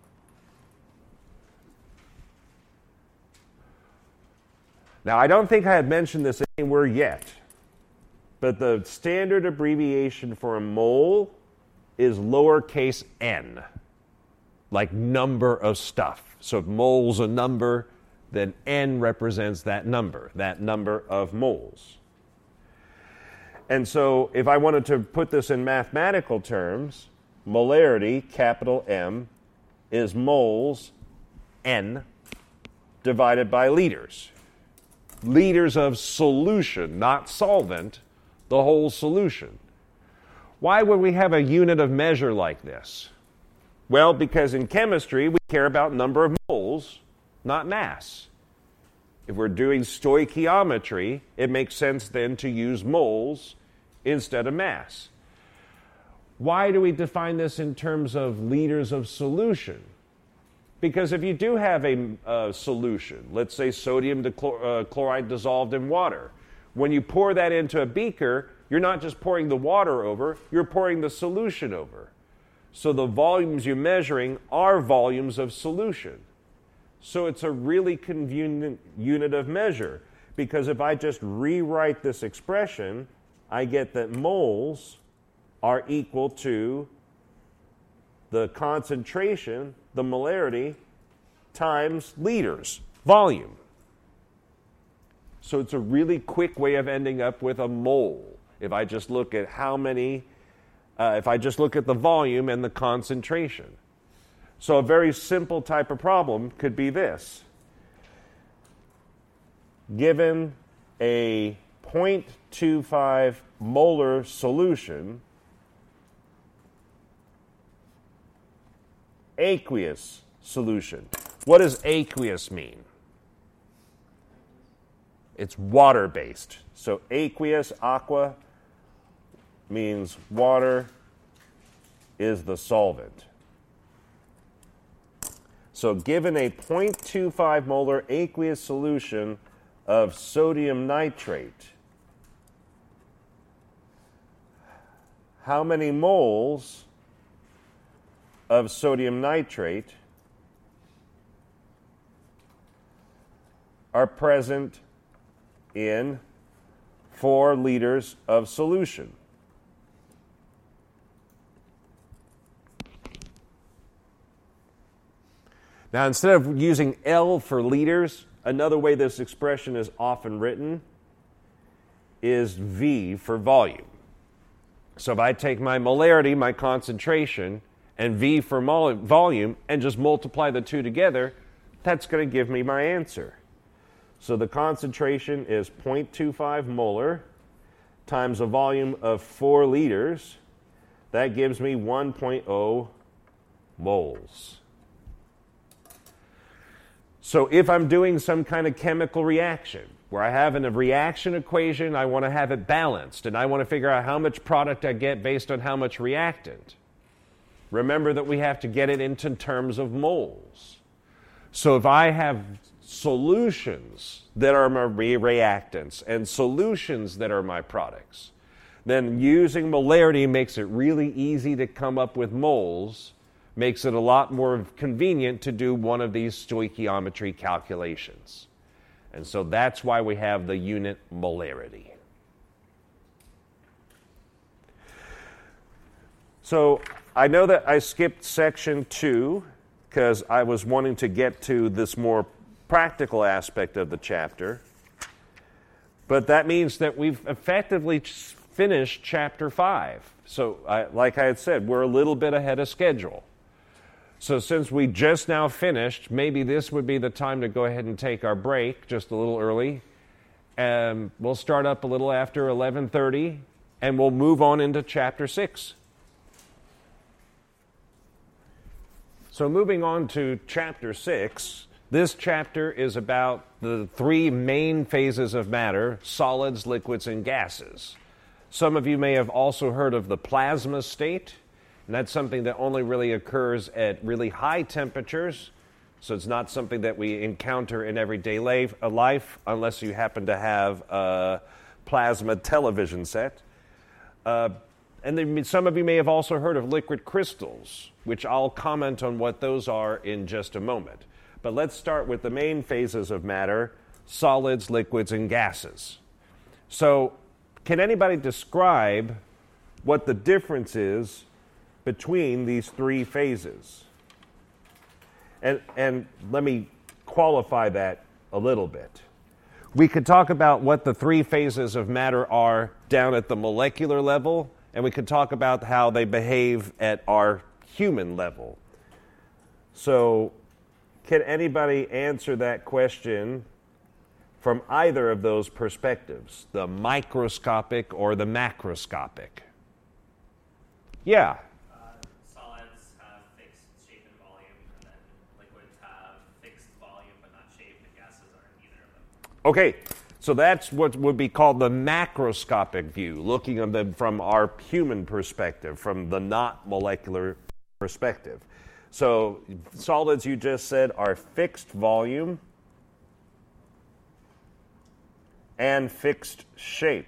Now, I don't think I had mentioned this anywhere yet, but the standard abbreviation for a mole is lowercase n, like number of stuff. So if mole's a number, then n represents that number, that number of moles. And so if I wanted to put this in mathematical terms, molarity, capital M, is moles, n, divided by liters. Liters of solution, not solvent, the whole solution. Why would we have a unit of measure like this? Well, because in chemistry, we care about number of moles, not mass. If we're doing stoichiometry, it makes sense then to use moles instead of mass. Why do we define this in terms of liters of solution? Because if you do have a uh, solution, let's say sodium dechlor- uh, chloride dissolved in water, when you pour that into a beaker, you're not just pouring the water over, you're pouring the solution over. So the volumes you're measuring are volumes of solution. So it's a really convenient unit of measure, because if I just rewrite this expression, I get that moles are equal to the concentration, the molarity, times liters, volume. So it's a really quick way of ending up with a mole. If I just look at how many, uh, if I just look at the volume and the concentration. So a very simple type of problem could be this. Given a zero point two five molar solution, aqueous solution. What does aqueous mean? It's water-based. So aqueous, aqua, means water is the solvent. So given a zero point two five molar aqueous solution of sodium nitrate, how many moles of sodium nitrate are present in four liters of solution? Now, instead of using L for liters, another way this expression is often written is V for volume. So if I take my molarity, my concentration, and V for mol- volume, and just multiply the two together, that's going to give me my answer. So the concentration is zero point two five molar times a volume of four liters. That gives me one point zero moles. So if I'm doing some kind of chemical reaction, where I have a reaction equation, I want to have it balanced, and I want to figure out how much product I get based on how much reactant. Remember that we have to get it into terms of moles. So if I have solutions that are my reactants and solutions that are my products, then using molarity makes it really easy to come up with moles, makes it a lot more convenient to do one of these stoichiometry calculations. And so that's why we have the unit molarity. So I know that I skipped section two because I was wanting to get to this more practical aspect of the chapter. But that means that we've effectively finished chapter five. So I, like I had said, we're a little bit ahead of schedule. So since we just now finished, maybe this would be the time to go ahead and take our break just a little early. And we'll start up a little after eleven thirty, and we'll move on into chapter six. So moving on to chapter six, this chapter is about the three main phases of matter: solids, liquids, and gases. Some of you may have also heard of the plasma state. And that's something that only really occurs at really high temperatures. So it's not something that we encounter in everyday life, life unless you happen to have a plasma television set. Uh, and then some of you may have also heard of liquid crystals, which I'll comment on what those are in just a moment. But let's start with the main phases of matter: solids, liquids, and gases. So can anybody describe what the difference is between these three phases? And, and let me qualify that a little bit. We could talk about what the three phases of matter are down at the molecular level, and we could talk about how they behave at our human level. So, can anybody answer that question from either of those perspectives, the microscopic or the macroscopic? Yeah. Okay, so that's what would be called the macroscopic view, looking at them from our human perspective, from the not molecular perspective. So solids, you just said, are fixed volume and fixed shape.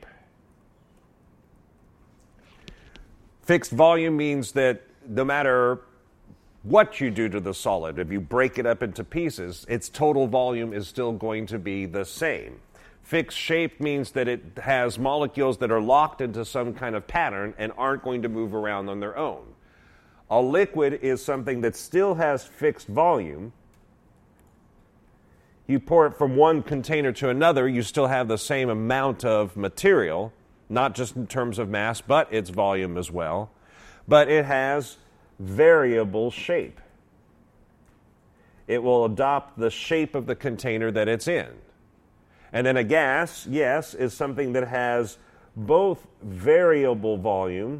Fixed volume means that no matter what you do to the solid, if you break it up into pieces, its total volume is still going to be the same. Fixed shape means that it has molecules that are locked into some kind of pattern and aren't going to move around on their own. A liquid is something that still has fixed volume. You pour it from one container to another, you still have the same amount of material, not just in terms of mass, but its volume as well. But it has variable shape. It will adopt the shape of the container that it's in. And then a gas, yes, is something that has both variable volume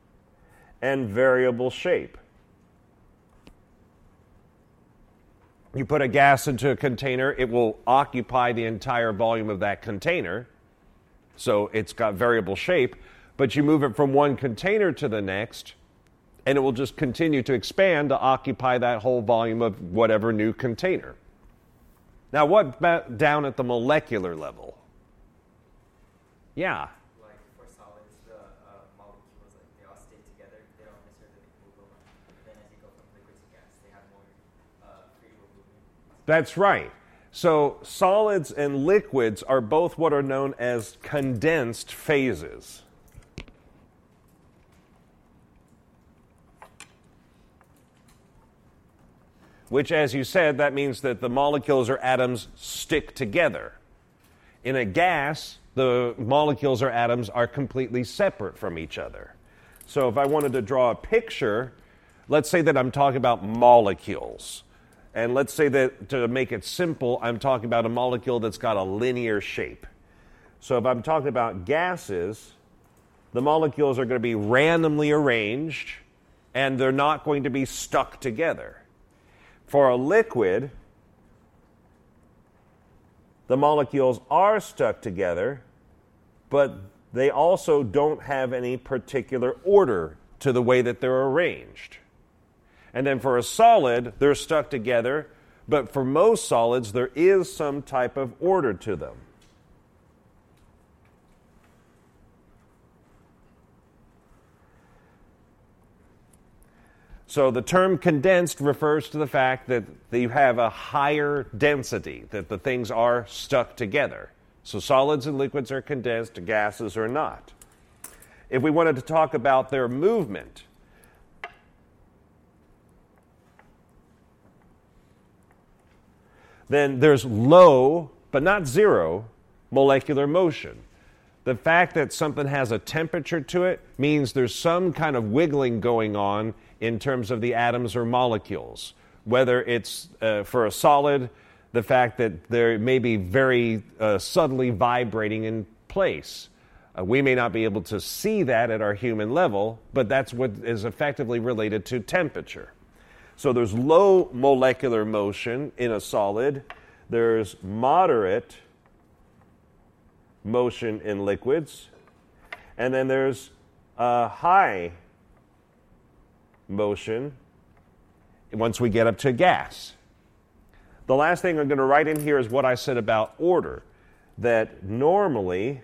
and variable shape. You put a gas into a container, it will occupy the entire volume of that container. So it's got variable shape. But you move it from one container to the next, and it will just continue to expand to occupy that whole volume of whatever new container. Now, what about down at the molecular level? Yeah. Like for solids, the uh, molecules, like they all stay together. They don't necessarily move over. But then as you go from liquid to gas, they have more uh, free movement. That's right. So solids and liquids are both what are known as condensed phases. Which, as you said, that means that the molecules or atoms stick together. In a gas, the molecules or atoms are completely separate from each other. So if I wanted to draw a picture, let's say that I'm talking about molecules. And let's say that, to make it simple, I'm talking about a molecule that's got a linear shape. So if I'm talking about gases, the molecules are going to be randomly arranged, and they're not going to be stuck together. For a liquid, the molecules are stuck together, but they also don't have any particular order to the way that they're arranged. And then for a solid, they're stuck together, but for most solids, there is some type of order to them. So the term condensed refers to the fact that you have a higher density, that the things are stuck together. So solids and liquids are condensed, gases are not. If we wanted to talk about their movement, then there's low, but not zero, molecular motion. The fact that something has a temperature to it means there's some kind of wiggling going on in terms of the atoms or molecules. Whether it's uh, for a solid, the fact that there may be very uh, subtly vibrating in place. Uh, we may not be able to see that at our human level, but that's what is effectively related to temperature. So there's low molecular motion in a solid. There's moderate motion in liquids. And then there's uh, high motion once we get up to gas. The last thing I'm going to write in here is what I said about order. That normally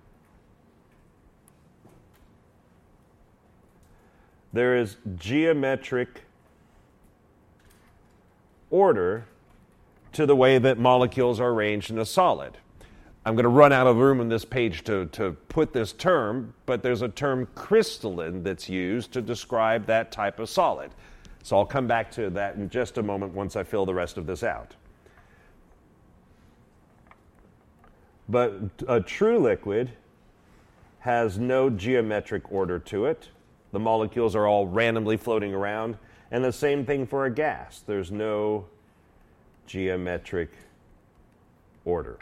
there is geometric order to the way that molecules are arranged in a solid. I'm going to run out of room on this page to, to put this term, but there's a term crystalline that's used to describe that type of solid. So I'll come back to that in just a moment once I fill the rest of this out. But a true liquid has no geometric order to it. The molecules are all randomly floating around. And the same thing for a gas. There's no geometric order.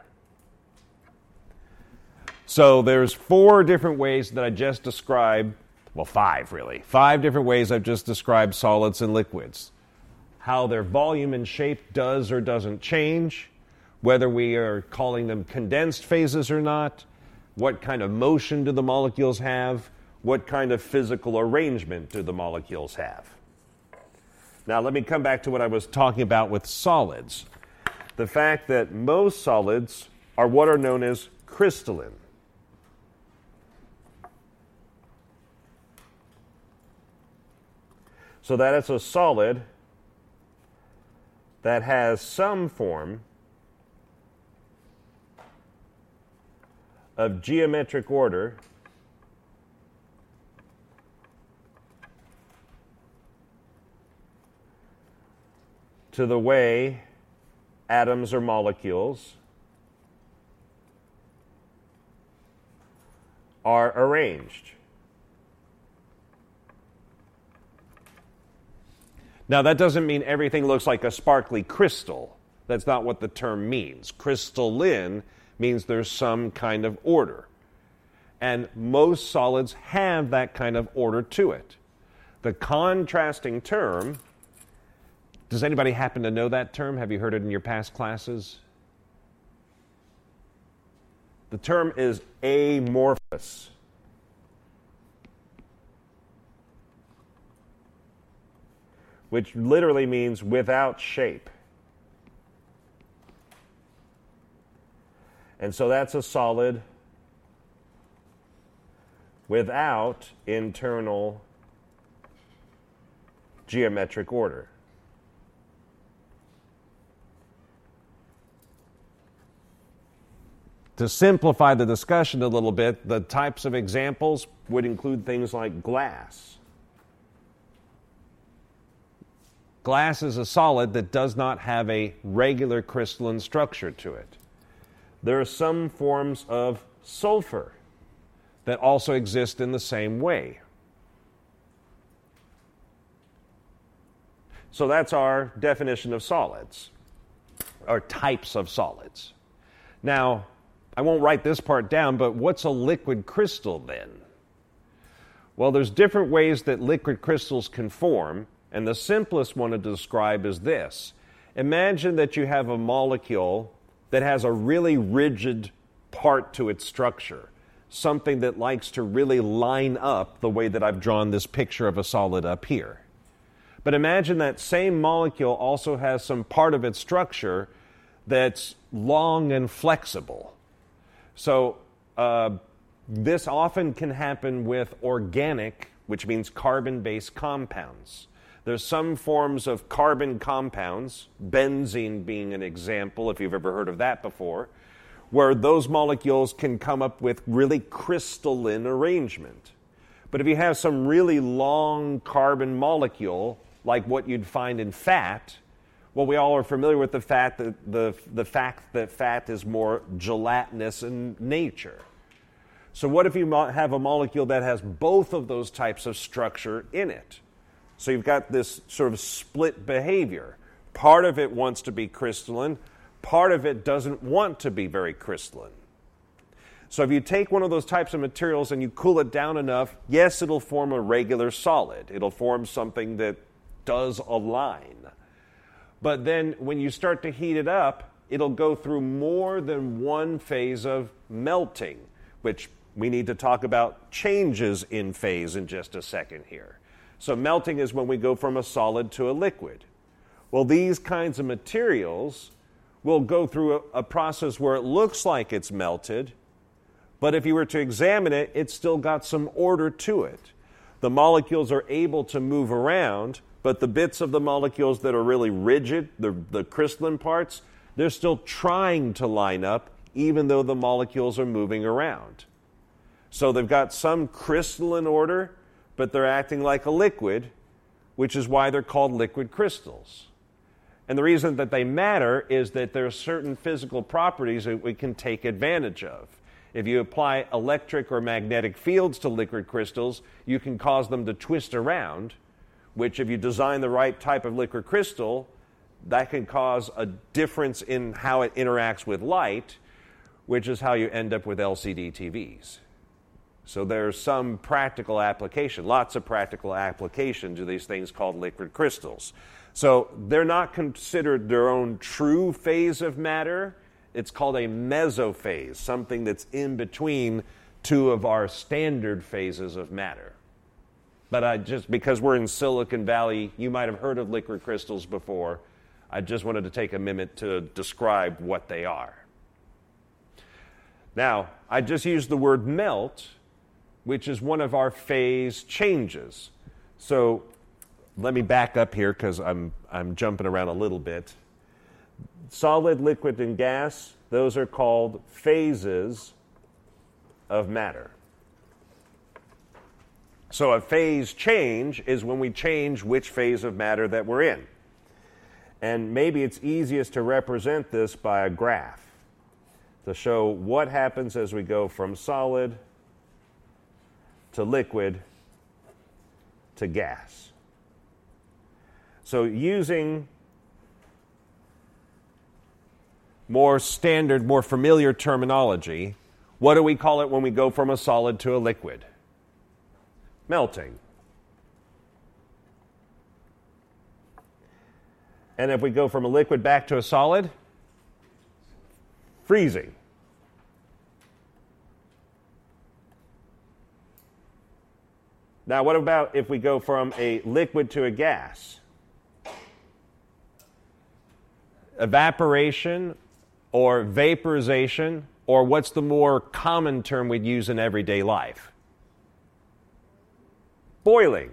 So there's four different ways that I just described, well, five really, five different ways I've just described solids and liquids. How their volume and shape does or doesn't change, whether we are calling them condensed phases or not, what kind of motion do the molecules have, what kind of physical arrangement do the molecules have. Now let me come back to what I was talking about with solids. The fact that most solids are what are known as crystalline. So that it's a solid that has some form of geometric order to the way atoms or molecules are arranged. Now, that doesn't mean everything looks like a sparkly crystal. That's not what the term means. Crystalline means there's some kind of order. And most solids have that kind of order to it. The contrasting term Does anybody happen to know that term? Have you heard it in your past classes? The term is amorphous. Which literally means without shape. And so that's a solid without internal geometric order. To simplify the discussion a little bit, the types of examples would include things like glass. Glass is a solid that does not have a regular crystalline structure to it. There are some forms of sulfur that also exist in the same way. So that's our definition of solids, or types of solids. Now, I won't write this part down, but what's a liquid crystal then? Well, there's different ways that liquid crystals can form, and the simplest one to describe is this. Imagine that you have a molecule that has a really rigid part to its structure, something that likes to really line up the way that I've drawn this picture of a solid up here. But imagine that same molecule also has some part of its structure that's long and flexible. So uh, this often can happen with organic, which means carbon-based compounds. There's some forms of carbon compounds, benzene being an example, if you've ever heard of that before, where those molecules can come up with really crystalline arrangement. But if you have some really long carbon molecule, like what you'd find in fat, well, we all are familiar with the fact that the, the fact that fat is more gelatinous in nature. So what if you have a molecule that has both of those types of structure in it? So you've got this sort of split behavior. Part of it wants to be crystalline, part of it doesn't want to be very crystalline. So if you take one of those types of materials and you cool it down enough, yes, it'll form a regular solid. It'll form something that does align. But then when you start to heat it up, it'll go through more than one phase of melting, which we need to talk about changes in phase in just a second here. So melting is when we go from a solid to a liquid. Well, these kinds of materials will go through a, a process where it looks like it's melted, but if you were to examine it, it's still got some order to it. The molecules are able to move around, but the bits of the molecules that are really rigid, the, the crystalline parts, they're still trying to line up, even though the molecules are moving around. So they've got some crystalline order, but they're acting like a liquid, which is why they're called liquid crystals. And the reason that they matter is that there are certain physical properties that we can take advantage of. If you apply electric or magnetic fields to liquid crystals, you can cause them to twist around, which if you design the right type of liquid crystal, that can cause a difference in how it interacts with light, which is how you end up with L C D T Vs. So there's some practical application, lots of practical application to these things called liquid crystals. So they're not considered their own true phase of matter. It's called a mesophase, something that's in between two of our standard phases of matter. But I just, because we're in Silicon Valley, you might have heard of liquid crystals before. I just wanted to take a minute to describe what they are. Now, I just used the word melt, which is one of our phase changes. So let me back up here because I'm, I'm jumping around a little bit. Solid, liquid, and gas, those are called phases of matter. So a phase change is when we change which phase of matter that we're in. And maybe it's easiest to represent this by a graph to show what happens as we go from solid to liquid to gas. So using more standard, more familiar terminology, what do we call it when we go from a solid to a liquid? Melting. And if we go from a liquid back to a solid, freezing. Now, what about if we go from a liquid to a gas? Evaporation or vaporization, or what's the more common term we'd use in everyday life? Boiling.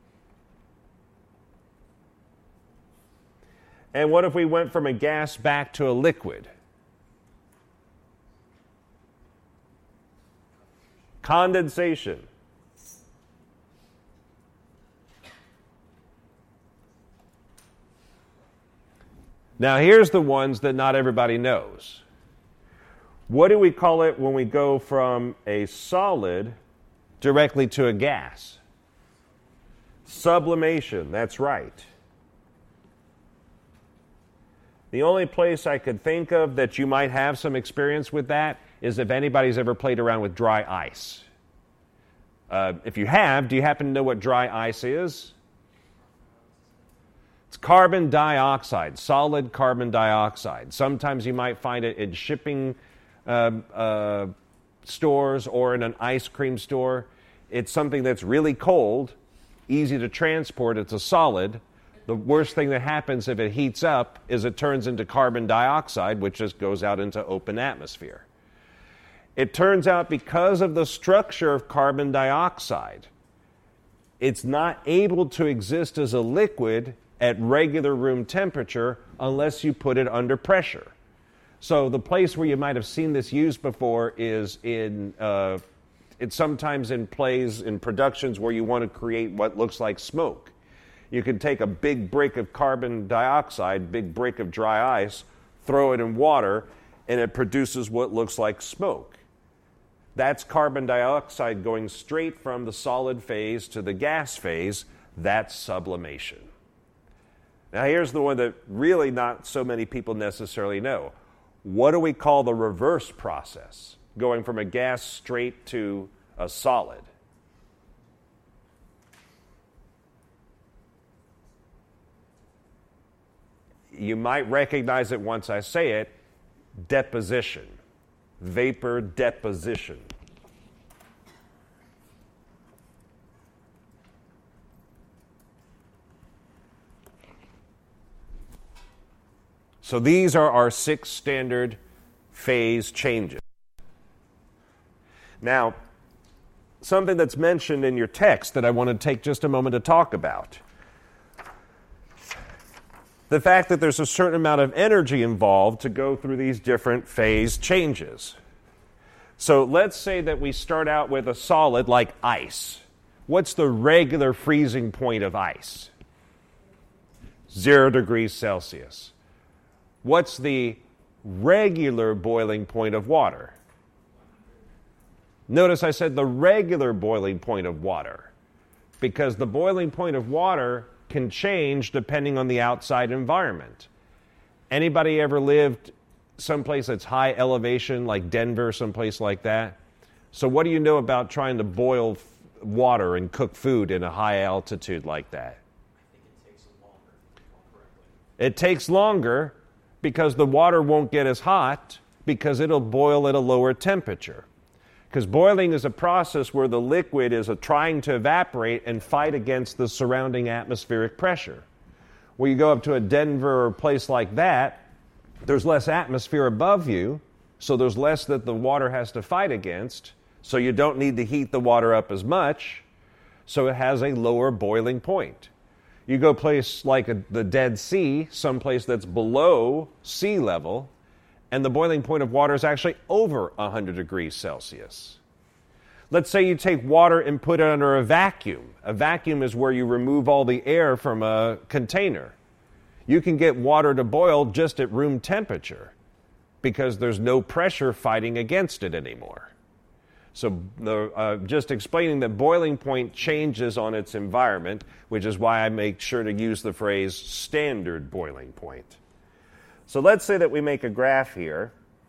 And what if we went from a gas back to a liquid? Condensation. Now, here's the ones that not everybody knows. What do we call it when we go from a solid directly to a gas? Sublimation, that's right. The only place I could think of that you might have some experience with that is if anybody's ever played around with dry ice. Uh, if you have, do you happen to know what dry ice is? It's carbon dioxide, solid carbon dioxide. Sometimes you might find it in shipping uh, uh, stores or in an ice cream store. It's something that's really cold, easy to transport. It's a solid. The worst thing that happens if it heats up is it turns into carbon dioxide, which just goes out into open atmosphere. It turns out because of the structure of carbon dioxide, it's not able to exist as a liquid at regular room temperature unless you put it under pressure. So the place where you might have seen this used before is in, uh, it's sometimes in plays, in productions where you want to create what looks like smoke. You can take a big brick of carbon dioxide, big brick of dry ice, throw it in water, and it produces what looks like smoke. That's carbon dioxide going straight from the solid phase to the gas phase. That's sublimation. Now, here's the one that really not so many people necessarily know. What do we call the reverse process, going from a gas straight to a solid? You might recognize it once I say it, deposition, vapor deposition. So these are our six standard phase changes. Now, something that's mentioned in your text that I want to take just a moment to talk about. The fact that there's a certain amount of energy involved to go through these different phase changes. So let's say that we start out with a solid like ice. What's the regular freezing point of ice? Zero degrees Celsius. What's the regular boiling point of water? Notice I said the regular boiling point of water, because the boiling point of water can change depending on the outside environment. Anybody ever lived someplace that's high elevation, like Denver, someplace like that? So what do you know about trying to boil f- water and cook food in a high altitude like that? I think it takes longer, if I recall correctly. It takes longer because the water won't get as hot because it'll boil at a lower temperature. Because boiling is a process where the liquid is a trying to evaporate and fight against the surrounding atmospheric pressure. When you go up to a Denver or a place like that, there's less atmosphere above you, so there's less that the water has to fight against, so you don't need to heat the water up as much, so it has a lower boiling point. You go place like a, the Dead Sea, someplace that's below sea level, and the boiling point of water is actually over one hundred degrees Celsius. Let's say you take water and put it under a vacuum. A vacuum is where you remove all the air from a container. You can get water to boil just at room temperature because there's no pressure fighting against it anymore. So the, uh, just explaining that boiling point changes on its environment, which is why I make sure to use the phrase standard boiling point. So let's say that we make a graph here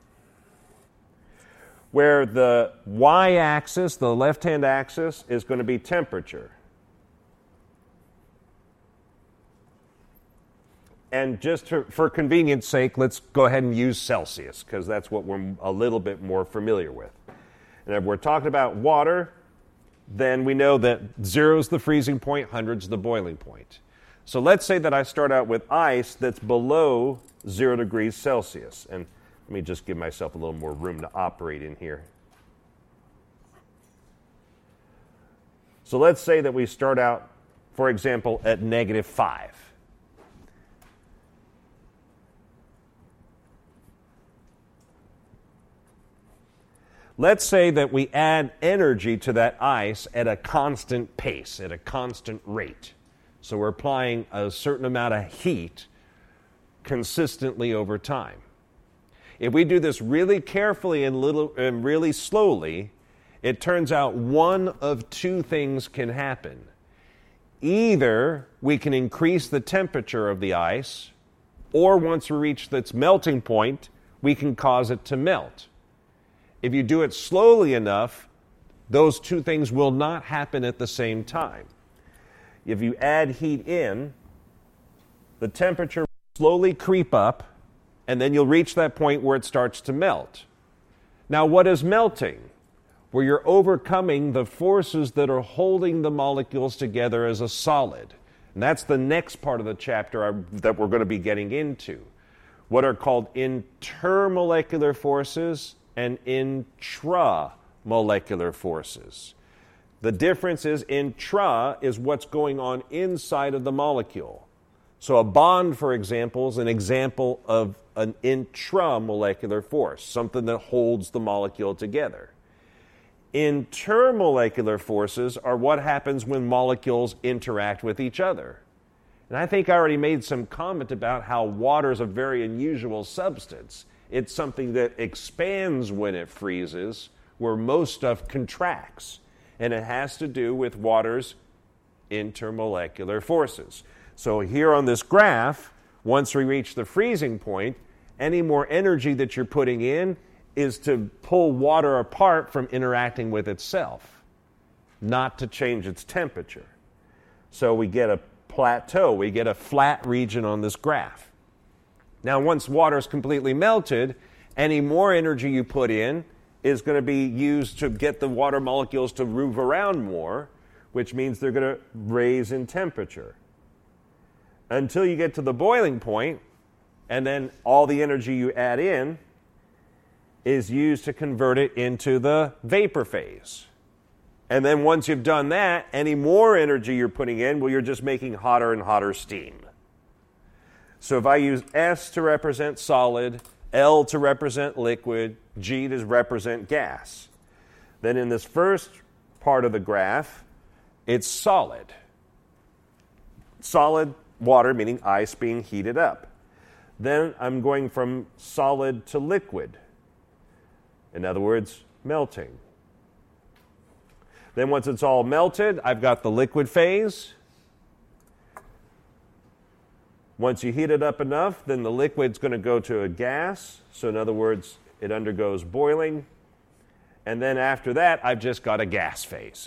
where the y-axis, the left-hand axis, is going to be temperature. and just to, for convenience sake, let's go ahead and use Celsius, because that's what we're a little bit more familiar with. And if we're talking about water, then we know that zero is the freezing point, one hundred is the boiling point. So let's say that I start out with ice that's below zero degrees Celsius. And let me just give myself a little more room to operate in here. So let's say that we start out, for example, at negative five. Let's say that we add energy to that ice at a constant pace, at a constant rate. So we're applying a certain amount of heat consistently over time. If we do this really carefully and, little, and really slowly, it turns out one of two things can happen. Either we can increase the temperature of the ice, or once we reach its melting point, we can cause it to melt. If you do it slowly enough, those two things will not happen at the same time. If you add heat in, the temperature will slowly creep up, and then you'll reach that point where it starts to melt. Now, what is melting? Where you're overcoming the forces that are holding the molecules together as a solid. And that's the next part of the chapter I, that we're going to be getting into. What are called intermolecular forces and intramolecular forces. The difference is intra is what's going on inside of the molecule. So a bond, for example, is an example of an intramolecular force, something that holds the molecule together. Intermolecular forces are what happens when molecules interact with each other. And I think I already made some comment about how water is a very unusual substance. It's something that expands when it freezes, where most stuff contracts. And it has to do with water's intermolecular forces. So here on this graph, once we reach the freezing point, any more energy that you're putting in is to pull water apart from interacting with itself, not to change its temperature. So we get a plateau, we get a flat region on this graph. Now, once water is completely melted, any more energy you put in is going to be used to get the water molecules to move around more, which means they're going to raise in temperature. Until you get to the boiling point, and then all the energy you add in is used to convert it into the vapor phase. And then once you've done that, any more energy you're putting in, well, you're just making hotter and hotter steam. So if I use S to represent solid, L to represent liquid, G to represent gas, then in this first part of the graph, it's solid. Solid water, meaning ice being heated up. Then I'm going from solid to liquid. In other words, melting. Then once it's all melted, I've got the liquid phase. Once you heat it up enough, then the liquid's going to go to a gas. So in other words, it undergoes boiling. And then after that, I've just got a gas phase.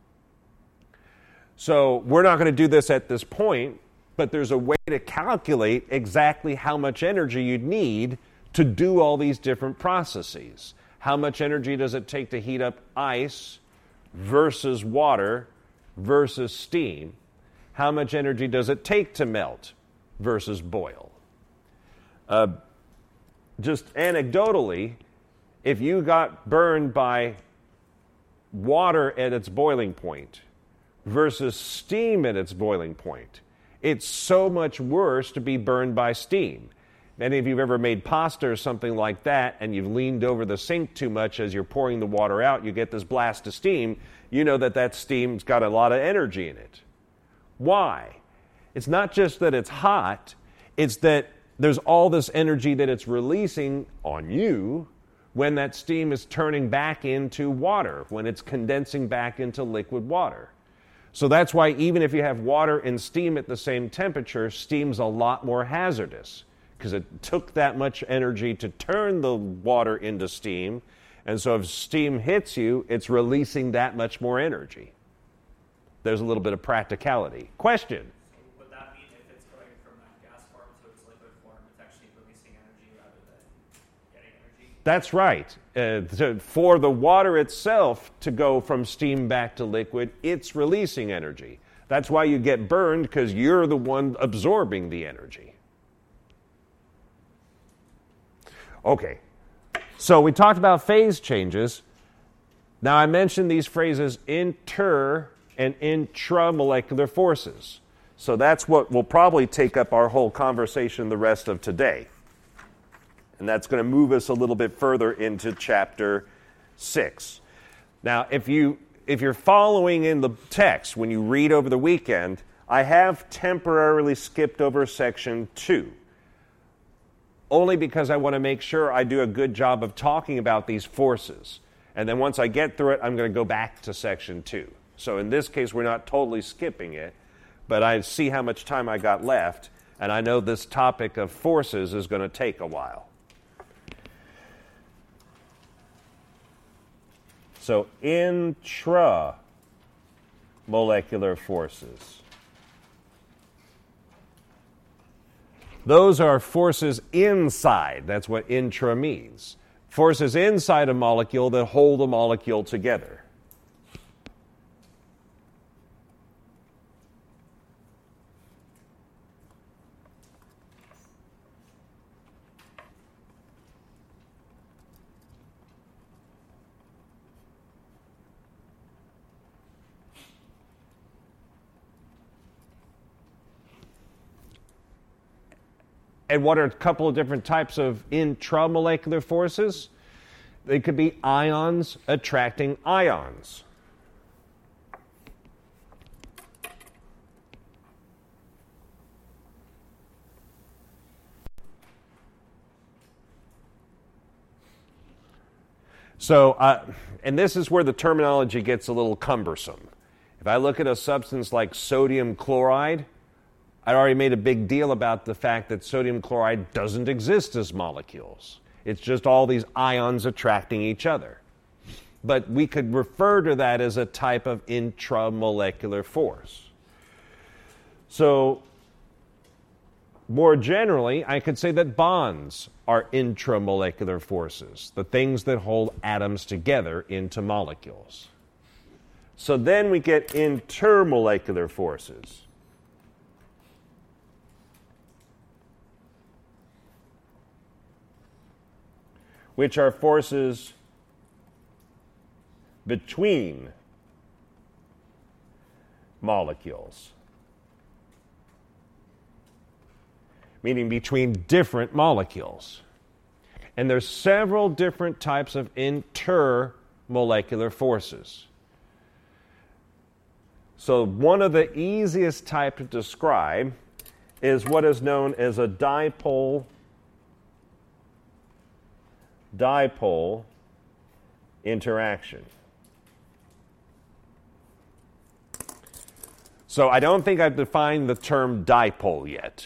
So we're not going to do this at this point, but there's a way to calculate exactly how much energy you'd need to do all these different processes. How much energy does it take to heat up ice versus water versus steam? How much energy does it take to melt versus boil? Uh, just anecdotally, if you got burned by water at its boiling point versus steam at its boiling point, it's so much worse to be burned by steam. Any of you have ever made pasta or something like that, and you've leaned over the sink too much as you're pouring the water out, you get this blast of steam, you know that that steam's got a lot of energy in it. Why? It's not just that it's hot, it's that there's all this energy that it's releasing on you when that steam is turning back into water, when it's condensing back into liquid water. So that's why even if you have water and steam at the same temperature, steam's a lot more hazardous, because it took that much energy to turn the water into steam, and so if steam hits you, it's releasing that much more energy. There's a little bit of practicality. Question? Would that mean if it's going from a gas form to its That's right. Uh, to, for the water itself to go from steam back to liquid, it's releasing energy. That's why you get burned, because you're the one absorbing the energy. Okay, so we talked about phase changes. Now I mentioned these phrases inter and intramolecular forces. So that's what will probably take up our whole conversation the rest of today. And that's going to move us a little bit further into chapter six. Now, if you if you're following in the text when you read over the weekend, I have temporarily skipped over section two. Only because I want to make sure I do a good job of talking about these forces. And then once I get through it, I'm going to go back to section two. So in this case, we're not totally skipping it, but I see how much time I got left, and I know this topic of forces is going to take a while. So intramolecular forces. Those are forces inside. That's what intra means. Forces inside a molecule that hold a molecule together. And what are a couple of different types of intramolecular forces? They could be ions attracting ions. So, uh, and this is where the terminology gets a little cumbersome. If I look at a substance like sodium chloride, I already made a big deal about the fact that sodium chloride doesn't exist as molecules. It's just all these ions attracting each other. But we could refer to that as a type of intramolecular force. So, more generally, I could say that bonds are intramolecular forces, the things that hold atoms together into molecules. So then we get intermolecular forces. Which are forces between molecules, meaning between different molecules. And there's several different types of intermolecular forces. So one of the easiest type to describe is what is known as a dipole dipole interaction. So I don't think I've defined the term dipole yet.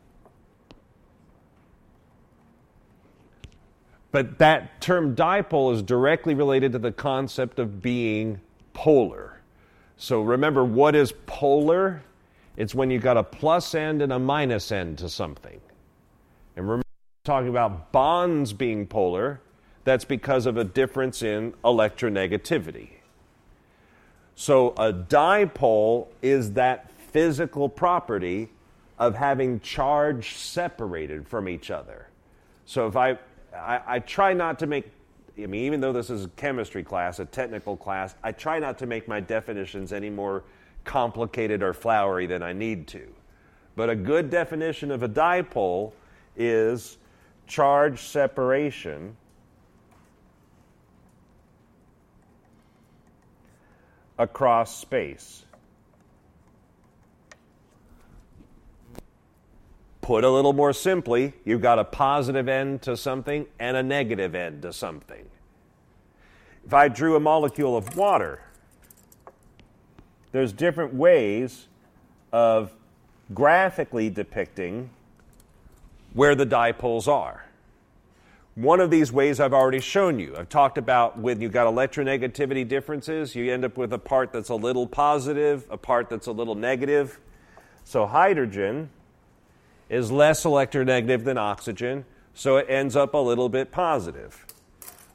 But that term dipole is directly related to the concept of being polar. So remember, what is polar? It's when you've got a plus end and a minus end to something. And remember, talking about bonds being polar, that's because of a difference in electronegativity. So a dipole is that physical property of having charge separated from each other. So if I, I, I try not to make, I mean, even though this is a chemistry class, a technical class, I try not to make my definitions any more complicated or flowery than I need to. But a good definition of a dipole is charge separation across space. Put a little more simply, you've got a positive end to something and a negative end to something. If I drew a molecule of water, there's different ways of graphically depicting where the dipoles are. One of these ways I've already shown you. I've talked about when you've got electronegativity differences, you end up with a part that's a little positive, a part that's a little negative. So hydrogen is less electronegative than oxygen, so it ends up a little bit positive.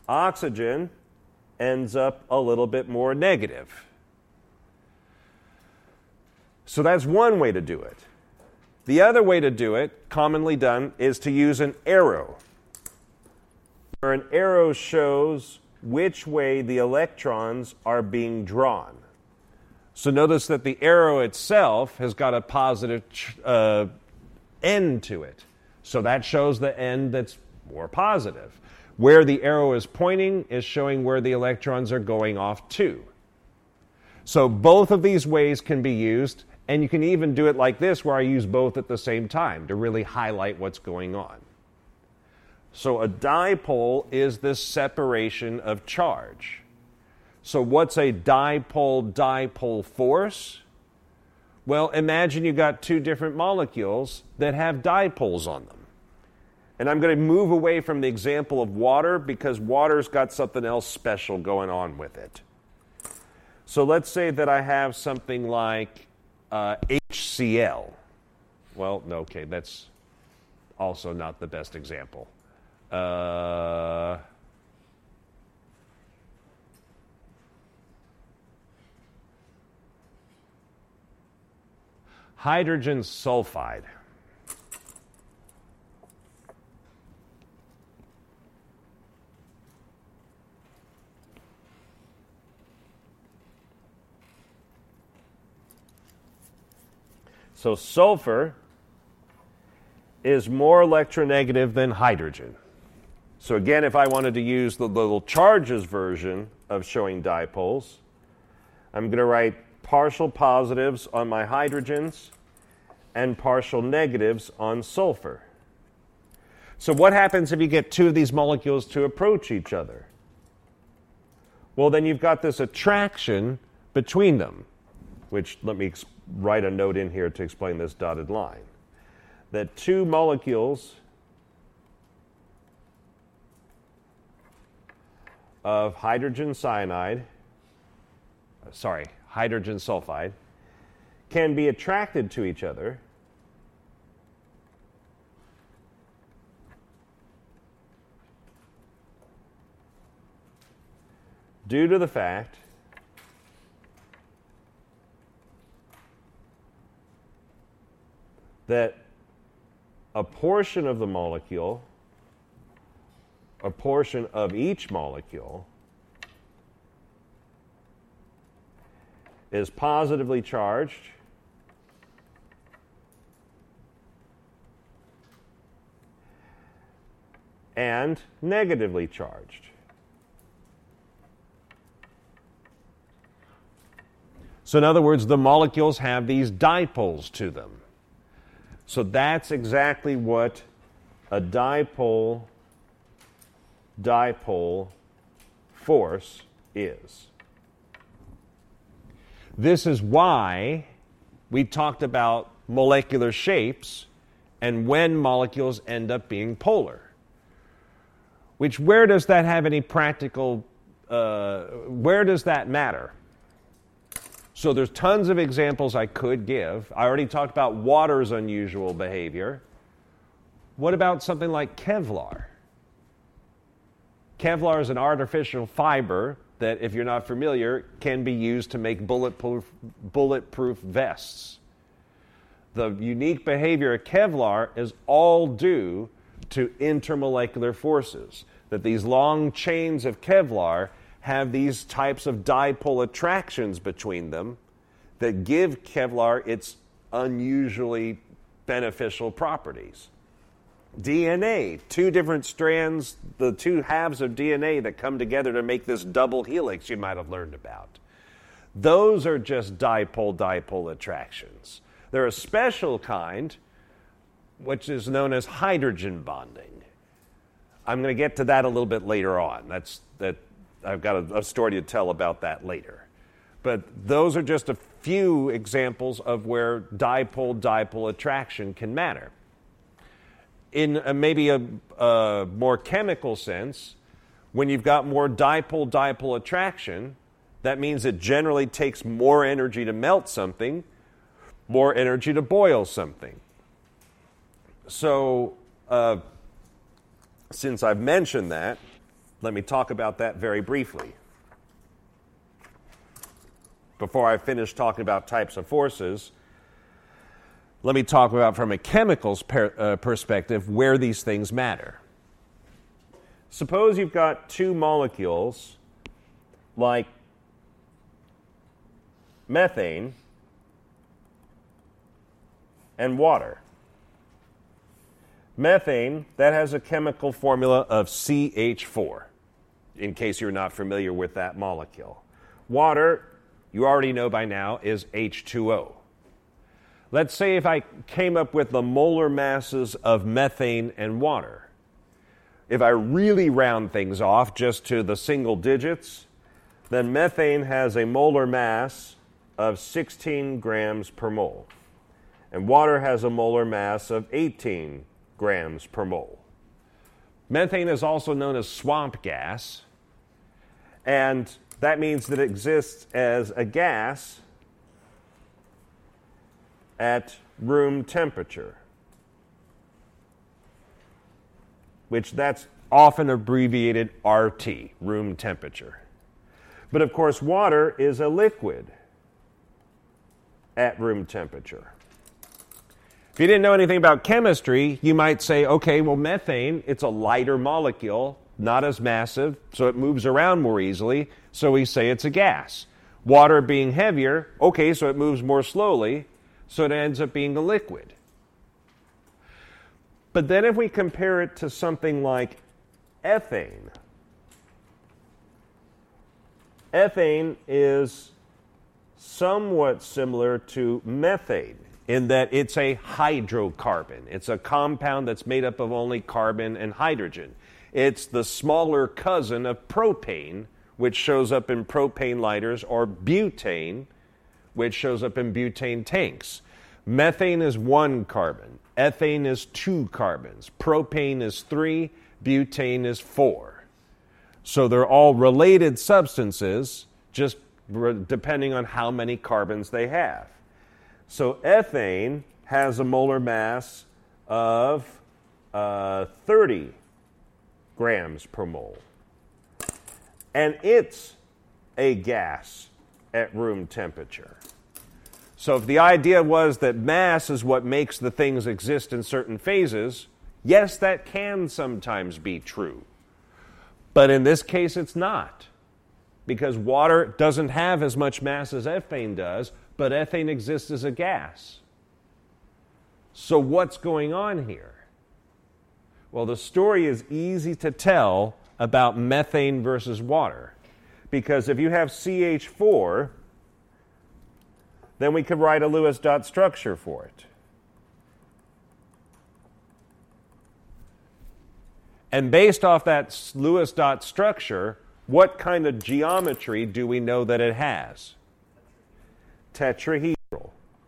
oxygen ends up a little bit more negative. So that's one way to do it. The other way to do it, commonly done, is to use an arrow, where an arrow shows which way the electrons are being drawn. So notice that the arrow itself has got a positive uh, end to it. So that shows the end that's more positive. Where the arrow is pointing is showing where the electrons are going off to. So both of these ways can be used, and you can even do it like this, where I use both at the same time to really highlight what's going on. So a dipole is this separation of charge. So what's a dipole-dipole force? Well, imagine you got two different molecules that have dipoles on them. And I'm going to move away from the example of water because water's got something else special going on with it. So let's say that I have something like uh, H C L. Well, no, okay, that's also not the best example. Uh, hydrogen sulfide. So sulfur is more electronegative than hydrogen. So again, if I wanted to use the little charges version of showing dipoles, I'm going to write partial positives on my hydrogens and partial negatives on sulfur. So what happens if you get two of these molecules to approach each other? Well, then you've got this attraction between them, which let me explain. Write a note in here to explain this dotted line. That two molecules of hydrogen cyanide, sorry, hydrogen sulfide, can be attracted to each other due to the fact that a portion of the molecule, a portion of each molecule, is positively charged and negatively charged. So in other words, the molecules have these dipoles to them. So that's exactly what a dipole-dipole force is. This is why we talked about molecular shapes and when molecules end up being polar. Which, where does that have any practical, uh, where does that matter? So there's tons of examples I could give. I already talked about water's unusual behavior. What about something like Kevlar? Kevlar is an artificial fiber that, if you're not familiar, can be used to make bulletproof, bulletproof vests. The unique behavior of Kevlar is all due to intermolecular forces, that these long chains of Kevlar have these types of dipole attractions between them that give Kevlar its unusually beneficial properties. D N A, two different strands, the two halves of D N A that come together to make this double helix you might have learned about. Those are just dipole-dipole attractions. They're a special kind, which is known as hydrogen bonding. I'm going to get to that a little bit later on. That's that. I've got a, a story to tell about that later. But those are just a few examples of where dipole-dipole attraction can matter. In a, maybe a, a more chemical sense, when you've got more dipole-dipole attraction, that means it generally takes more energy to melt something, more energy to boil something. So, uh, since I've mentioned that, Let me talk about that very briefly. Before I finish talking about types of forces, let me talk about from a chemicals per, uh, perspective where these things matter. Suppose you've got two molecules like methane and water. Methane, that has a chemical formula of C H four, in case you're not familiar with that molecule. Water, you already know by now, is H two O. Let's say if I came up with the molar masses of methane and water. If I really round things off just to the single digits, then methane has a molar mass of sixteen grams per mole, and water has a molar mass of eighteen grams per mole. Methane is also known as swamp gas, and that means that it exists as a gas at room temperature, which that's often abbreviated R T, room temperature. But of course, water is a liquid at room temperature. If you didn't know anything about chemistry, you might say, okay, well, methane, it's a lighter molecule, not as massive, so it moves around more easily, so we say it's a gas. Water being heavier, okay, so it moves more slowly, so it ends up being a liquid. But then if we compare it to something like ethane, ethane is somewhat similar to methane in that it's a hydrocarbon. It's a compound that's made up of only carbon and hydrogen. It's the smaller cousin of propane, which shows up in propane lighters, or butane, which shows up in butane tanks. Methane is one carbon. Ethane is two carbons. Propane is three. Butane is four. So they're all related substances, just re- depending on how many carbons they have. So ethane has a molar mass of uh, thirty grams per mole. And it's a gas at room temperature. So if the idea was that mass is what makes the things exist in certain phases, yes, that can sometimes be true. But in this case, it's not. Because water doesn't have as much mass as ethane does, but ethane exists as a gas. So what's going on here? Well, the story is easy to tell about methane versus water. Because if you have C H four, then we could write a Lewis dot structure for it. And based off that Lewis dot structure, what kind of geometry do we know that it has? Tetrahedral.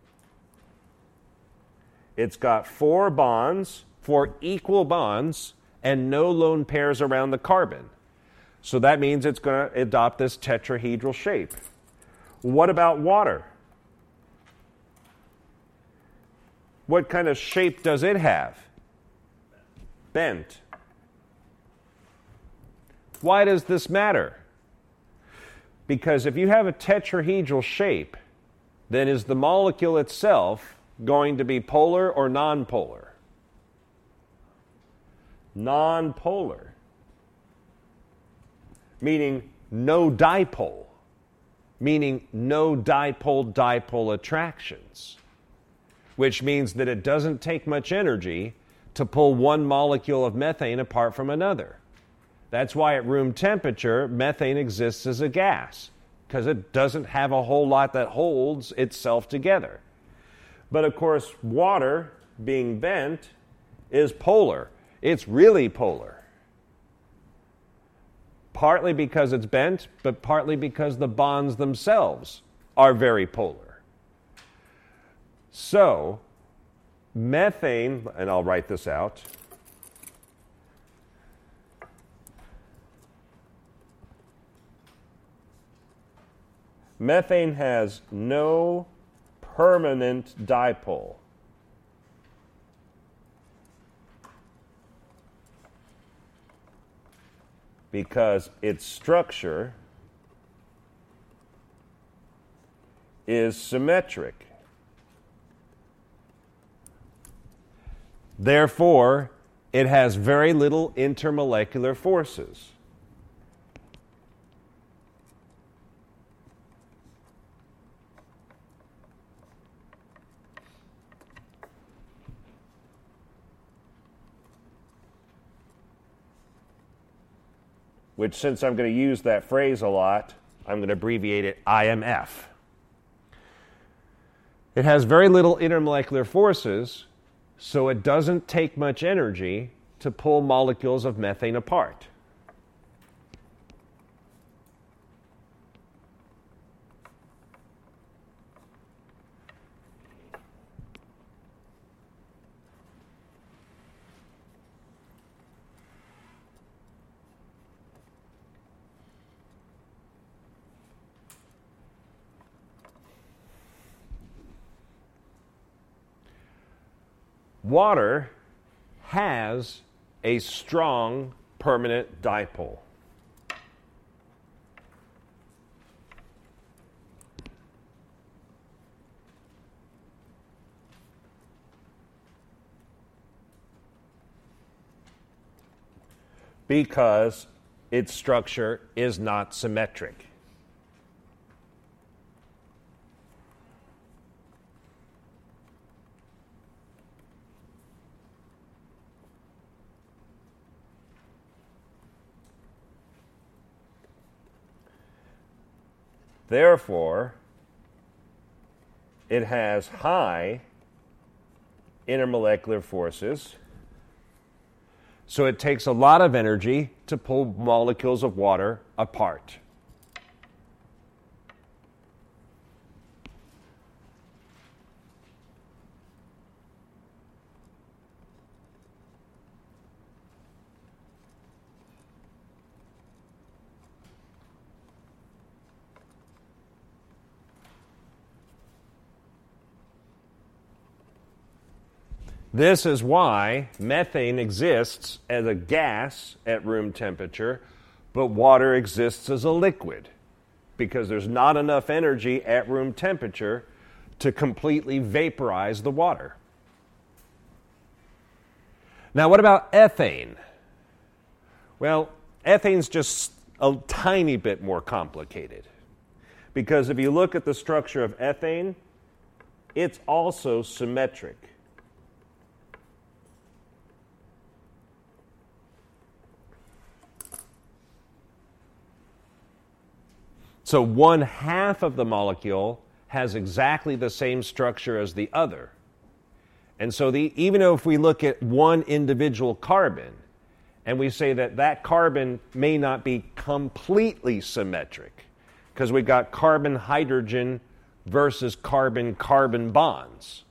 It's got four bonds, four equal bonds, and no lone pairs around the carbon. So that means it's going to adopt this tetrahedral shape. What about water? What kind of shape does it have? Bent. Why does this matter? Because if you have a tetrahedral shape, then is the molecule itself going to be polar or nonpolar? Nonpolar. Meaning no dipole. Meaning no dipole-dipole attractions. Which means that it doesn't take much energy to pull one molecule of methane apart from another. That's why at room temperature, methane exists as a gas, because it doesn't have a whole lot that holds itself together. But of course, water, being bent, is polar. It's really polar. Partly because it's bent, but partly because the bonds themselves are very polar. So, methane, and I'll write this out. Methane has no permanent dipole. because its structure is symmetric. Therefore, it has very little intermolecular forces. Which, since I'm going to use that phrase a lot, I'm going to abbreviate it I M F. It has very little intermolecular forces, so it doesn't take much energy to pull molecules of methane apart. Water has a strong permanent dipole. Because its structure is not symmetric. Therefore, it has high intermolecular forces, so it takes a lot of energy to pull molecules of water apart. This is why methane exists as a gas at room temperature, but water exists as a liquid, because there's not enough energy at room temperature to completely vaporize the water. Now, what about ethane? Well, ethane's just a tiny bit more complicated, because if you look at the structure of ethane, it's also symmetric. So one half of the molecule has exactly the same structure as the other. And so the, even if we look at one individual carbon, and we say that that carbon may not be completely symmetric, because we've got carbon-hydrogen versus carbon-carbon bonds.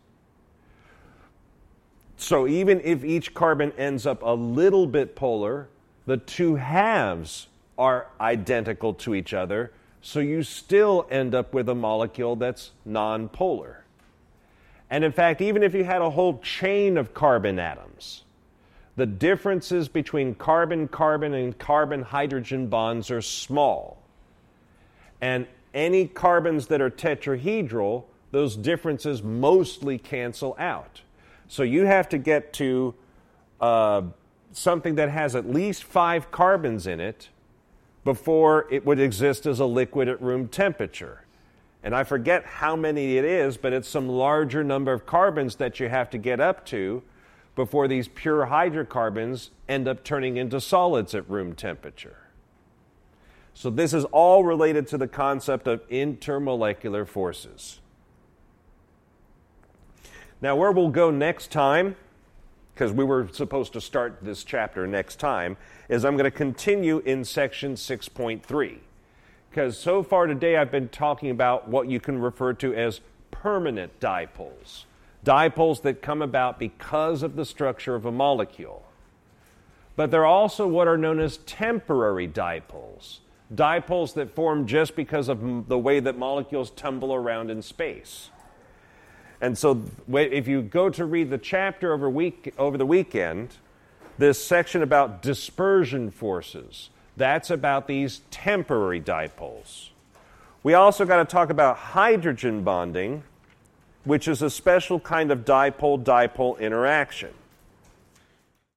So even if each carbon ends up a little bit polar, the two halves are identical to each other, so you still end up with a molecule that's nonpolar. And in fact, even if you had a whole chain of carbon atoms, the differences between carbon-carbon and carbon-hydrogen bonds are small. And any carbons that are tetrahedral, those differences mostly cancel out. So you have to get to uh, something that has at least five carbons in it before it would exist as a liquid at room temperature. And I forget how many it is, but it's some larger number of carbons that you have to get up to before these pure hydrocarbons end up turning into solids at room temperature. So this is all related to the concept of intermolecular forces. Now, where we'll go next time, because we were supposed to start this chapter next time, is I'm going to continue in section six point three. Because so far today I've been talking about what you can refer to as permanent dipoles. Dipoles that come about because of the structure of a molecule. But there are also what are known as temporary dipoles. Dipoles that form just because of the way that molecules tumble around in space. And so if you go to read the chapter over, week, over the weekend, this section about dispersion forces, That's about these temporary dipoles. We also got to talk about hydrogen bonding, which is a special kind of dipole-dipole interaction.